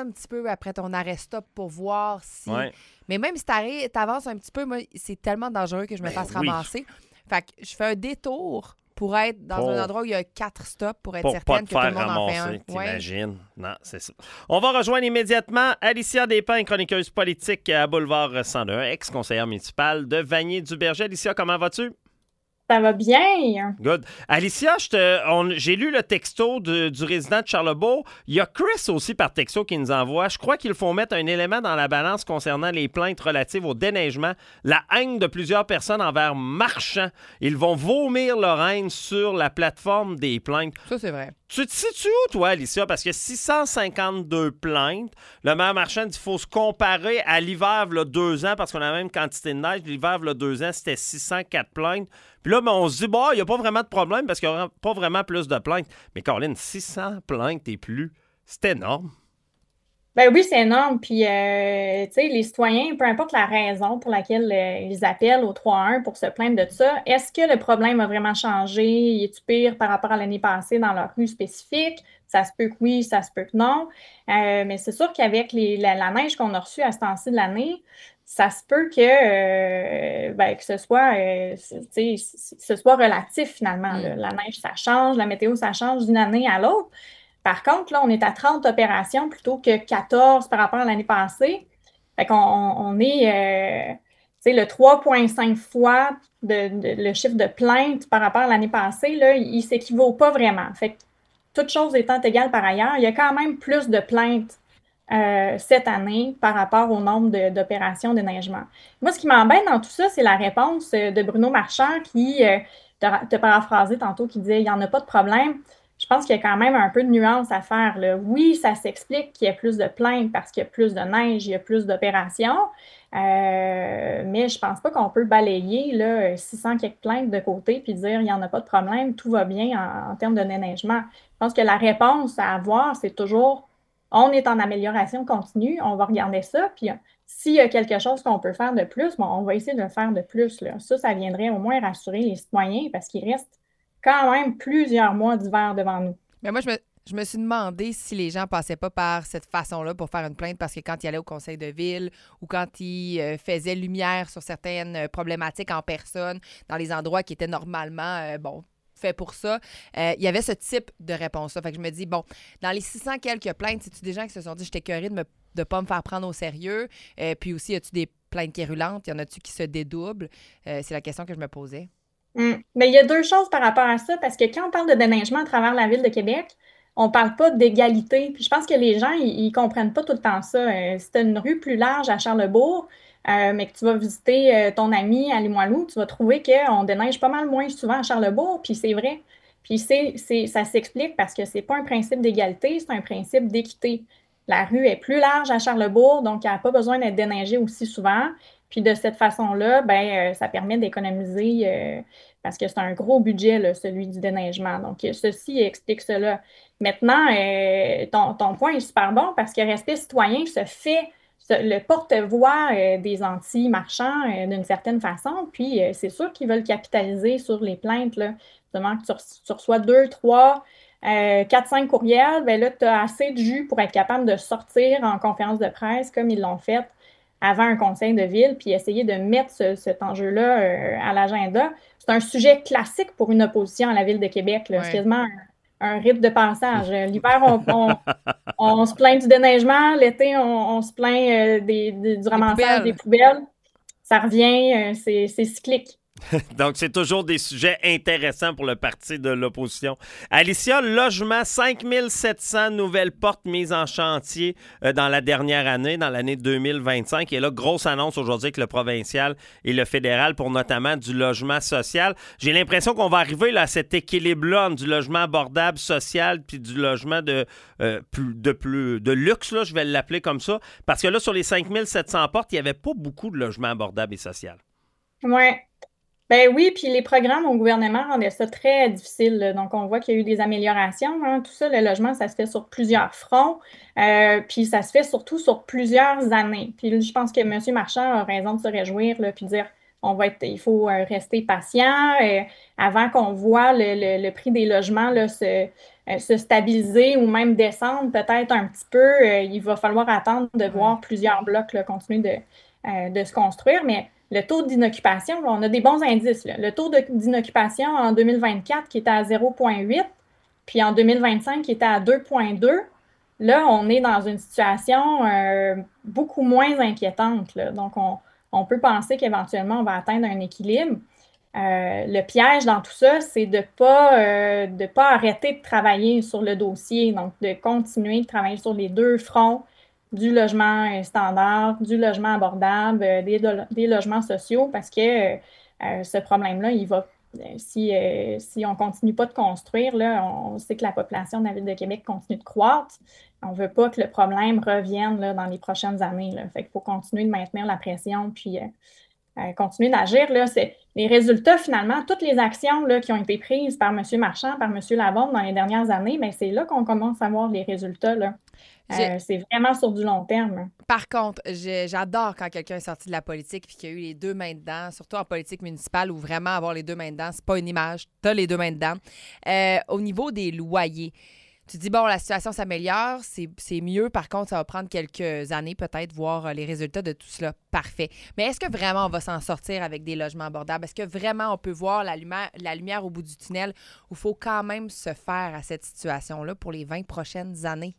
un petit peu après ton arrêt stop pour voir si... Ouais. Mais même si t'avances un petit peu, moi, c'est tellement dangereux que je me fasse ramasser. Fait que je fais un détour pour être dans un endroit où il y a 4 stops pour être certaine que tout le monde en fait un. T'imagines? Non, c'est ça. On va rejoindre immédiatement Alicia Despins, chroniqueuse politique à Boulevard 102, ex-conseillère municipale de Vanier-du-Berger. Alicia, comment vas-tu? Ça va bien. Good. Alicia, j'ai lu le texto du résident de Charlebourg. Il y a Chris aussi par texto qui nous envoie. Je crois qu'il faut mettre un élément dans la balance concernant les plaintes relatives au déneigement. La haine de plusieurs personnes envers Marchand. Ils vont vomir leur haine sur la plateforme des plaintes. Ça, c'est vrai. Tu te situes où, toi, Alicia? Parce que 652 plaintes, le maire Marchand dit qu'il faut se comparer à l'hiver, il y a 2 ans, parce qu'on a la même quantité de neige. L'hiver, il y a 2 ans, c'était 604 plaintes. Puis là, on se dit, il n'y a pas vraiment de problème parce qu'il n'y aura pas vraiment plus de plaintes. Mais Caroline, 600 plaintes et plus, c'est énorme. Ben oui, c'est énorme. Puis, tu sais, les citoyens, peu importe la raison pour laquelle ils appellent au 3-1 pour se plaindre de ça, est-ce que le problème a vraiment changé? Est-il pire par rapport à l'année passée dans leur rue spécifique? Ça se peut que oui, ça se peut que non. Mais c'est sûr qu'avec la neige qu'on a reçue à ce temps-ci de l'année, ça se peut que ce soit relatif finalement. Là. La neige, ça change, la météo, ça change d'une année à l'autre. Par contre, là, on est à 30 opérations plutôt que 14 par rapport à l'année passée. Fait qu'on on est le 3,5 fois le chiffre de plainte par rapport à l'année passée, là, il ne s'équivaut pas vraiment. Fait que toutes choses étant égales par ailleurs, il y a quand même plus de plaintes cette année par rapport au nombre d'opérations de neigement. Moi, ce qui m'embête dans tout ça, c'est la réponse de Bruno Marchand qui te paraphrasé tantôt, qui disait « il n'y en a pas de problème ». Je pense qu'il y a quand même un peu de nuance à faire, là. Oui, ça s'explique qu'il y a plus de plaintes parce qu'il y a plus de neige, il y a plus d'opérations, mais je pense pas qu'on peut balayer là, 600 quelques plaintes de côté puis dire il n'y en a pas de problème, tout va bien en termes de déneigement. Je pense que la réponse à avoir, c'est toujours on est en amélioration continue, on va regarder ça, puis s'il y a quelque chose qu'on peut faire de plus, on va essayer de le faire de plus, là. Ça viendrait au moins rassurer les citoyens parce qu'il reste quand même plusieurs mois d'hiver devant nous. Mais moi, je me suis demandé si les gens passaient pas par cette façon-là pour faire une plainte parce que quand ils allaient au conseil de ville ou quand ils faisaient lumière sur certaines problématiques en personne dans les endroits qui étaient normalement, fait pour ça, il y avait ce type de réponse-là. Fait que je me dis, bon, dans les 600 quelques plaintes, c'est-tu des gens qui se sont dit « j'étais écœurée de ne pas me faire prendre au sérieux », puis aussi, y a-tu des plaintes quérulantes? Y en a-tu qui se dédoublent? C'est la question que je me posais. Mais il y a 2 choses par rapport à ça, parce que quand on parle de déneigement à travers la ville de Québec, on parle pas d'égalité. Puis je pense que les gens, ils comprennent pas tout le temps ça. Si tu as une rue plus large à Charlebourg, mais que tu vas visiter ton ami à Limoilou, tu vas trouver qu'on déneige pas mal moins souvent à Charlebourg, puis c'est vrai. Puis ça s'explique parce que c'est pas un principe d'égalité, c'est un principe d'équité. La rue est plus large à Charlebourg, donc elle n'a pas besoin d'être déneigée aussi souvent. Puis de cette façon-là, ça permet d'économiser parce que c'est un gros budget, là, celui du déneigement. Donc, ceci explique cela. Maintenant, ton point est super bon parce que Respect citoyen se fait le porte-voix des anti-marchands d'une certaine façon. Puis, c'est sûr qu'ils veulent capitaliser sur les plaintes, là. Justement, que tu reçois 2, 3, 4, 5 courriels, là, tu as assez de jus pour être capable de sortir en conférence de presse comme ils l'ont fait avant un conseil de ville, puis essayer de mettre cet enjeu-là à l'agenda. C'est un sujet classique pour une opposition à la Ville de Québec. Là. Ouais. C'est quasiment un rite de passage. L'hiver, on se plaint du déneigement. L'été, on se plaint du ramassage des poubelles. Ça revient, c'est cyclique. Donc, c'est toujours des sujets intéressants pour le parti de l'opposition. Alicia, logement, 5700 nouvelles portes mises en chantier dans la dernière année, dans l'année 2025. Et là, grosse annonce aujourd'hui avec le provincial et le fédéral pour notamment du logement social. J'ai l'impression qu'on va arriver là, à cet équilibre-là entre du logement abordable social puis du logement de luxe, là, je vais l'appeler comme ça. Parce que là, sur les 5700 portes, il n'y avait pas beaucoup de logements abordables et social. Oui. Ben oui, puis les programmes au gouvernement rendaient ça très difficile. Là. Donc, on voit qu'il y a eu des améliorations. Hein. Tout ça, le logement, ça se fait sur plusieurs fronts. Puis ça se fait surtout sur plusieurs années. Puis je pense que M. Marchand a raison de se réjouir là, puis de dire il faut rester patient avant qu'on voit le prix des logements là, se stabiliser ou même descendre peut-être un petit peu. Il va falloir attendre de voir plusieurs blocs là, continuer de se construire. Mais le taux d'inoccupation, là, on a des bons indices. Là. Le taux d'inoccupation en 2024 qui était à 0,8, puis en 2025 qui était à 2,2. Là, on est dans une situation beaucoup moins inquiétante. Là. Donc, on peut penser qu'éventuellement, on va atteindre un équilibre. Le piège dans tout ça, c'est de pas arrêter de travailler sur le dossier, donc de continuer de travailler sur les deux fronts du logement standard, du logement abordable, des logements sociaux, parce que ce problème-là, il va, si on continue pas de construire, là, on sait que la population de la Ville de Québec continue de croître. On ne veut pas que le problème revienne là, dans les prochaines années. Là. Fait qu'il faut continuer de maintenir la pression, puis continuer d'agir. Là, c'est les résultats, finalement, toutes les actions là, qui ont été prises par M. Marchand, par M. Labonte dans les dernières années, bien, c'est là qu'on commence à voir les résultats. Là. C'est vraiment sur du long terme. Par contre, j'adore quand quelqu'un est sorti de la politique et qu'il y a eu les deux mains dedans, surtout en politique municipale où vraiment avoir les deux mains dedans, c'est pas une image, t'as les deux mains dedans. Au niveau des loyers, tu dis, bon, la situation s'améliore, c'est mieux. Par contre, ça va prendre quelques années peut-être, voir les résultats de tout cela. Parfait. Mais est-ce que vraiment on va s'en sortir avec des logements abordables? Est-ce que vraiment on peut voir la lumière au bout du tunnel où il faut quand même se faire à cette situation-là pour les 20 prochaines années?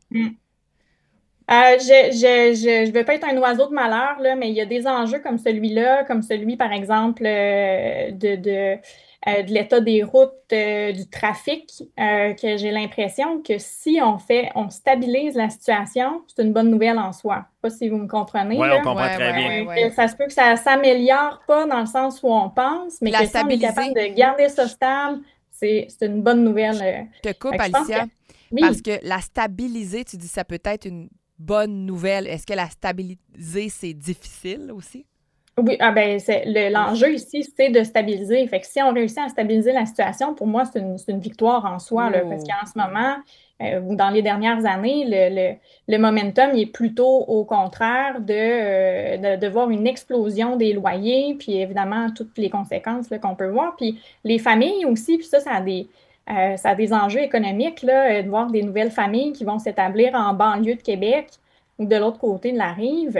Je vais pas être un oiseau de malheur, là, mais il y a des enjeux comme celui-là, comme celui, par exemple, de l'état des routes, du trafic, que j'ai l'impression que si on stabilise la situation, c'est une bonne nouvelle en soi. Je ne sais pas si vous me comprenez. Oui, on comprend très bien. Ça se peut que ça ne s'améliore pas dans le sens où on pense, mais que si on est capable de garder ça stable, c'est une bonne nouvelle. Je te coupe, Alicia, parce que la stabiliser, tu dis ça peut être une bonne nouvelle. Est-ce que la stabiliser, c'est difficile aussi? Oui, l'enjeu ici, c'est de stabiliser. Fait que si on réussit à stabiliser la situation, pour moi, c'est une victoire en soi, là, parce qu'en ce moment, ou dans les dernières années, le momentum il est plutôt au contraire de voir une explosion des loyers, puis évidemment, toutes les conséquences là, qu'on peut voir. Puis les familles aussi, puis ça a des enjeux économiques, là, de voir des nouvelles familles qui vont s'établir en banlieue de Québec ou de l'autre côté de la rive.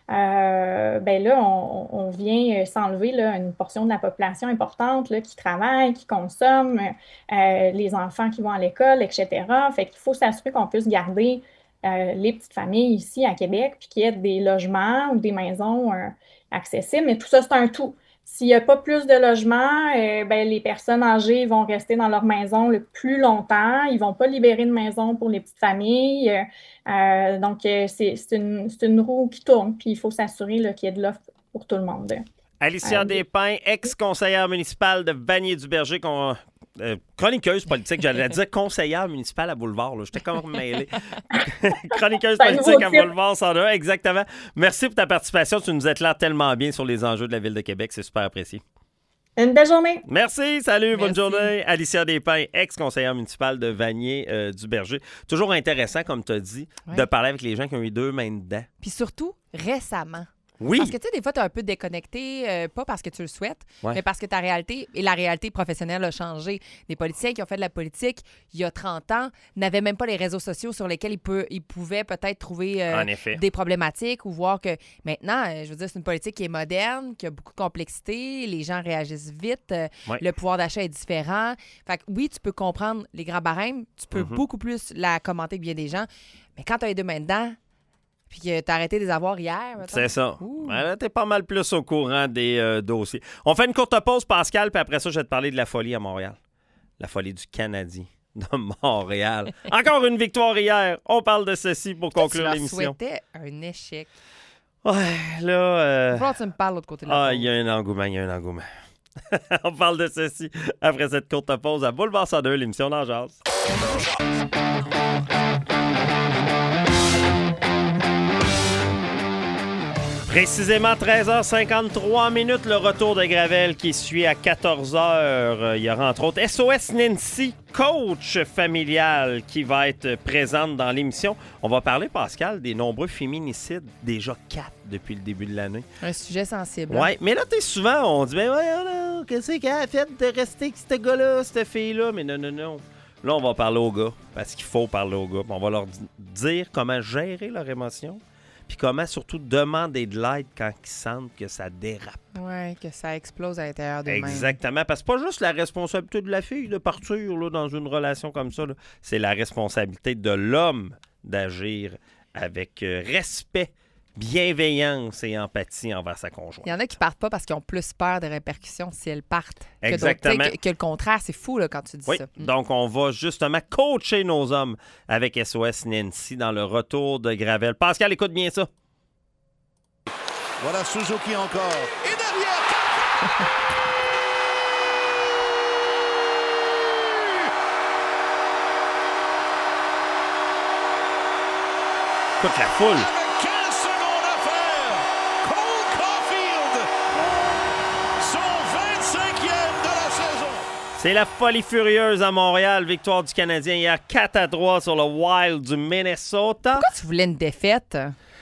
Là, on vient s'enlever là, une portion de la population importante là, qui travaille, qui consomme, les enfants qui vont à l'école, etc. Fait qu'il faut s'assurer qu'on puisse garder les petites familles ici à Québec, puis qu'il y ait des logements ou des maisons accessibles. Mais tout ça, c'est un tout. S'il n'y a pas plus de logements, les personnes âgées vont rester dans leur maison le plus longtemps. Ils ne vont pas libérer de maison pour les petites familles. Donc, c'est une roue qui tourne. Puis, il faut s'assurer qu'il y ait de l'offre pour tout le monde. Alicia Despins, ex-conseillère municipale de Vanier-du-Berger, chroniqueuse politique, j'allais dire conseillère municipale à Boulevard. J'étais comme mêlé. Chroniqueuse politique à Boulevard 102, exactement. Merci pour ta participation. Tu nous éclaires tellement bien sur les enjeux de la Ville de Québec. C'est super apprécié. Une belle journée. Merci, salut, bonne journée. Alicia Despins, ex-conseillère municipale de Vanier-du-Berger. Toujours intéressant, comme tu as dit, de parler avec les gens qui ont eu deux mains dedans. Puis surtout, récemment. Oui. Parce que, tu sais, des fois, tu es un peu déconnecté, pas parce que tu le souhaites, mais parce que ta réalité et la réalité professionnelle a changé. Des politiciens qui ont fait de la politique il y a 30 ans n'avaient même pas les réseaux sociaux sur lesquels ils pouvaient peut-être trouver des problématiques ou voir que maintenant, je veux dire, c'est une politique qui est moderne, qui a beaucoup de complexité, les gens réagissent vite, le pouvoir d'achat est différent. Fait que oui, tu peux comprendre les grands barèmes, tu peux beaucoup plus la commenter que bien des gens, mais quand tu as les deux mains dedans, puis que t'as arrêté de les avoir hier. Mettons. C'est ça. Là, t'es pas mal plus au courant des dossiers. On fait une courte pause, Pascal, puis après ça, je vais te parler de la folie à Montréal. La folie du Canadien de Montréal. Encore une victoire hier. On parle de ceci pour conclure l'émission. Tu souhaitais un échec. Ouais, là... Faut que tu me parles de l'autre côté de la il y a un engouement, On parle de ceci après cette courte pause à Boulevard 102, l'émission d'En Jase. Précisément 13h53, le retour de Gravel qui suit à 14h. Il y aura entre autres SOS Nancy, coach familial, qui va être présente dans l'émission. On va parler, Pascal, des nombreux féminicides, déjà 4 depuis le début de l'année. Un sujet sensible. Oui, mais là, souvent, on dit, qu'est-ce qu'elle a fait de rester avec ce gars-là, cette fille-là? Mais non. Là, on va parler aux gars, parce qu'il faut parler aux gars. On va leur dire comment gérer leurs émotions, puis comment surtout demander de l'aide quand ils sentent que ça dérape. Oui, que ça explose à l'intérieur d'eux-mêmes. Exactement, parce que c'est pas juste la responsabilité de la fille de partir là, dans une relation comme ça. Là. C'est la responsabilité de l'homme d'agir avec respect, bienveillance et empathie envers sa conjointe. Il y en a qui partent pas parce qu'ils ont plus peur des répercussions si elles partent. Exactement. Que le contraire, c'est fou là, quand tu dis ça. Donc on va justement coacher nos hommes avec SOS Nancy dans le retour de Gravel. Pascal, écoute bien ça. Voilà Suzuki encore. Et derrière! Écoute la foule. Avec 15 secondes à faire, Cole Caulfield, son 25e de la saison. C'est la folie furieuse à Montréal. Victoire du Canadien hier 4-3 sur le Wild du Minnesota. Pourquoi tu voulais une défaite?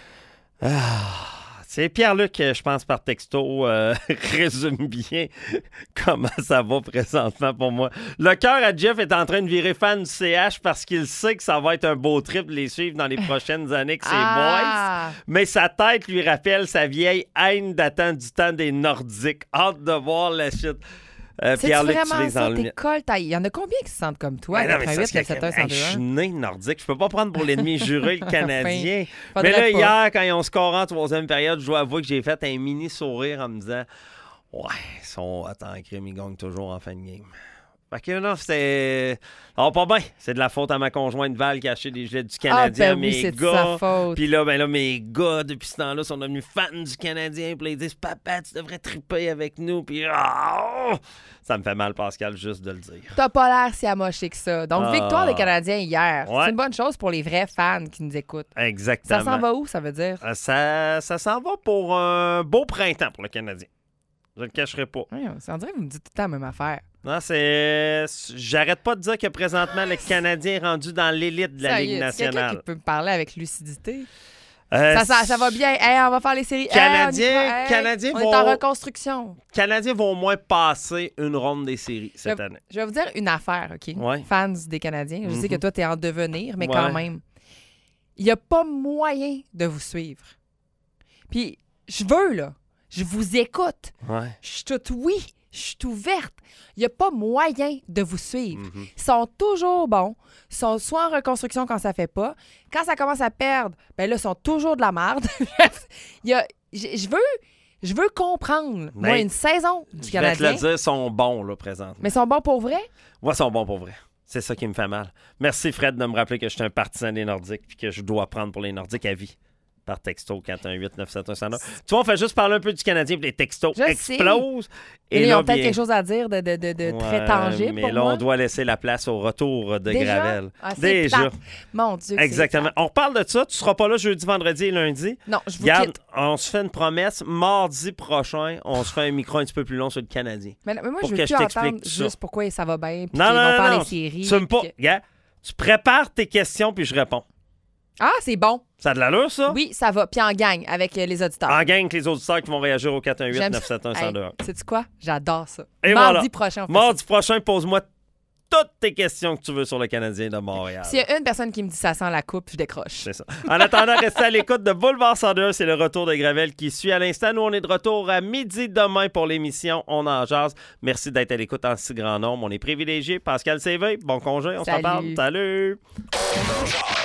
C'est Pierre-Luc, je pense, par texto, résume bien comment ça va présentement pour moi. Le cœur à Jeff est en train de virer fan du CH parce qu'il sait que ça va être un beau trip de les suivre dans les prochaines années que c'est boys. Mais sa tête lui rappelle sa vieille haine datant du temps des Nordiques. Hâte de voir la chute. C'est vraiment ça, t'écoles. Il y en a combien qui se sentent comme toi? 88, 71, je suis né nordique. Je peux pas prendre pour l'ennemi juré le Canadien. Enfin, mais là, pas. hier, quand ils ont scoré en troisième période, je dois avouer que j'ai fait un mini sourire en me disant « Ouais, ils sont attends, crime, ils gagnent toujours en fin de game. » Fait que là, c'est... Oh, pas bien. C'est de la faute à ma conjointe Val qui a acheté des gilets du Canadien à mes gars. Puis là, mes gars, depuis ce temps-là, sont devenus fans du Canadien. Puis là, ils disent « Papa, tu devrais triper avec nous. » Puis ça me fait mal, Pascal, juste de le dire. T'as pas l'air si amoché que ça. Donc, victoire des Canadiens hier. Ouais. C'est une bonne chose pour les vrais fans qui nous écoutent. Exactement. Ça s'en va où, ça veut dire? Ça s'en va pour un beau printemps pour le Canadien. Je le cacherai pas. Oui, on dirait que vous me dites tout le temps la même affaire. Non, c'est... J'arrête pas de dire que présentement, le Canadien est rendu dans l'élite de la Ligue nationale. Quelqu'un qui peut me parler avec lucidité. Ça va bien. Hey, on va faire les séries. Canadiens on est en reconstruction. Canadiens vont au moins passer une ronde des séries cette année. Je vais vous dire une affaire, OK? Ouais. Fans des Canadiens. Je sais que toi, tu es en devenir, mais quand même, il n'y a pas moyen de vous suivre. Puis, je veux, là. Je vous écoute. Ouais. Je suis toute oui. Je suis ouverte. Il n'y a pas moyen de vous suivre. Ils sont toujours bons. Ils sont soit en reconstruction quand ça fait pas. Quand ça commence à perdre, ben là, ils sont toujours de la merde. Je veux comprendre. Moi, une saison du Canadien. Je vais te le dire, ils sont bons, là, présentement. Mais ils sont bons pour vrai? Ouais, ils sont bons pour vrai. C'est ça qui me fait mal. Merci, Fred, de me rappeler que je suis un partisan des Nordiques puis que je dois prendre pour les Nordiques à vie. Par texto 418-971-109. Tu vois, on fait juste parler un peu du Canadien puis les textos explosent. Et ils ont peut-être quelque chose à dire de très tangible. Mais là, on doit laisser la place au retour de Gravel. Déjà. Mon Dieu. Exactement. On reparle de ça. Tu seras pas là jeudi, vendredi et lundi. Non, je vous quitte. On se fait une promesse. Mardi prochain, on se fait un micro un petit peu plus long sur le Canadien. Mais moi, je veux plus entendre juste pourquoi ça va bien puis qu'ils vont faire les séries. Tu prépares tes questions puis je réponds. Ah, c'est bon. Ça a de l'allure, ça? Oui, ça va. Puis en gang avec les auditeurs. En gang avec les auditeurs qui vont réagir au 418-971-1021. Sais-tu quoi? J'adore ça. Et Mardi prochain, Mardi prochain, pose-moi toutes tes questions que tu veux sur le Canadien de Montréal. S'il y a une personne qui me dit ça sent la coupe, je décroche. C'est ça. En attendant, restez à l'écoute de Boulevard 102. C'est le retour de Gravel qui suit à l'instant. Nous, on est de retour à midi demain pour l'émission On en jase. Merci d'être à l'écoute en si grand nombre. On est privilégiés. Pascal CV, bon congé. On se reparle. Salut!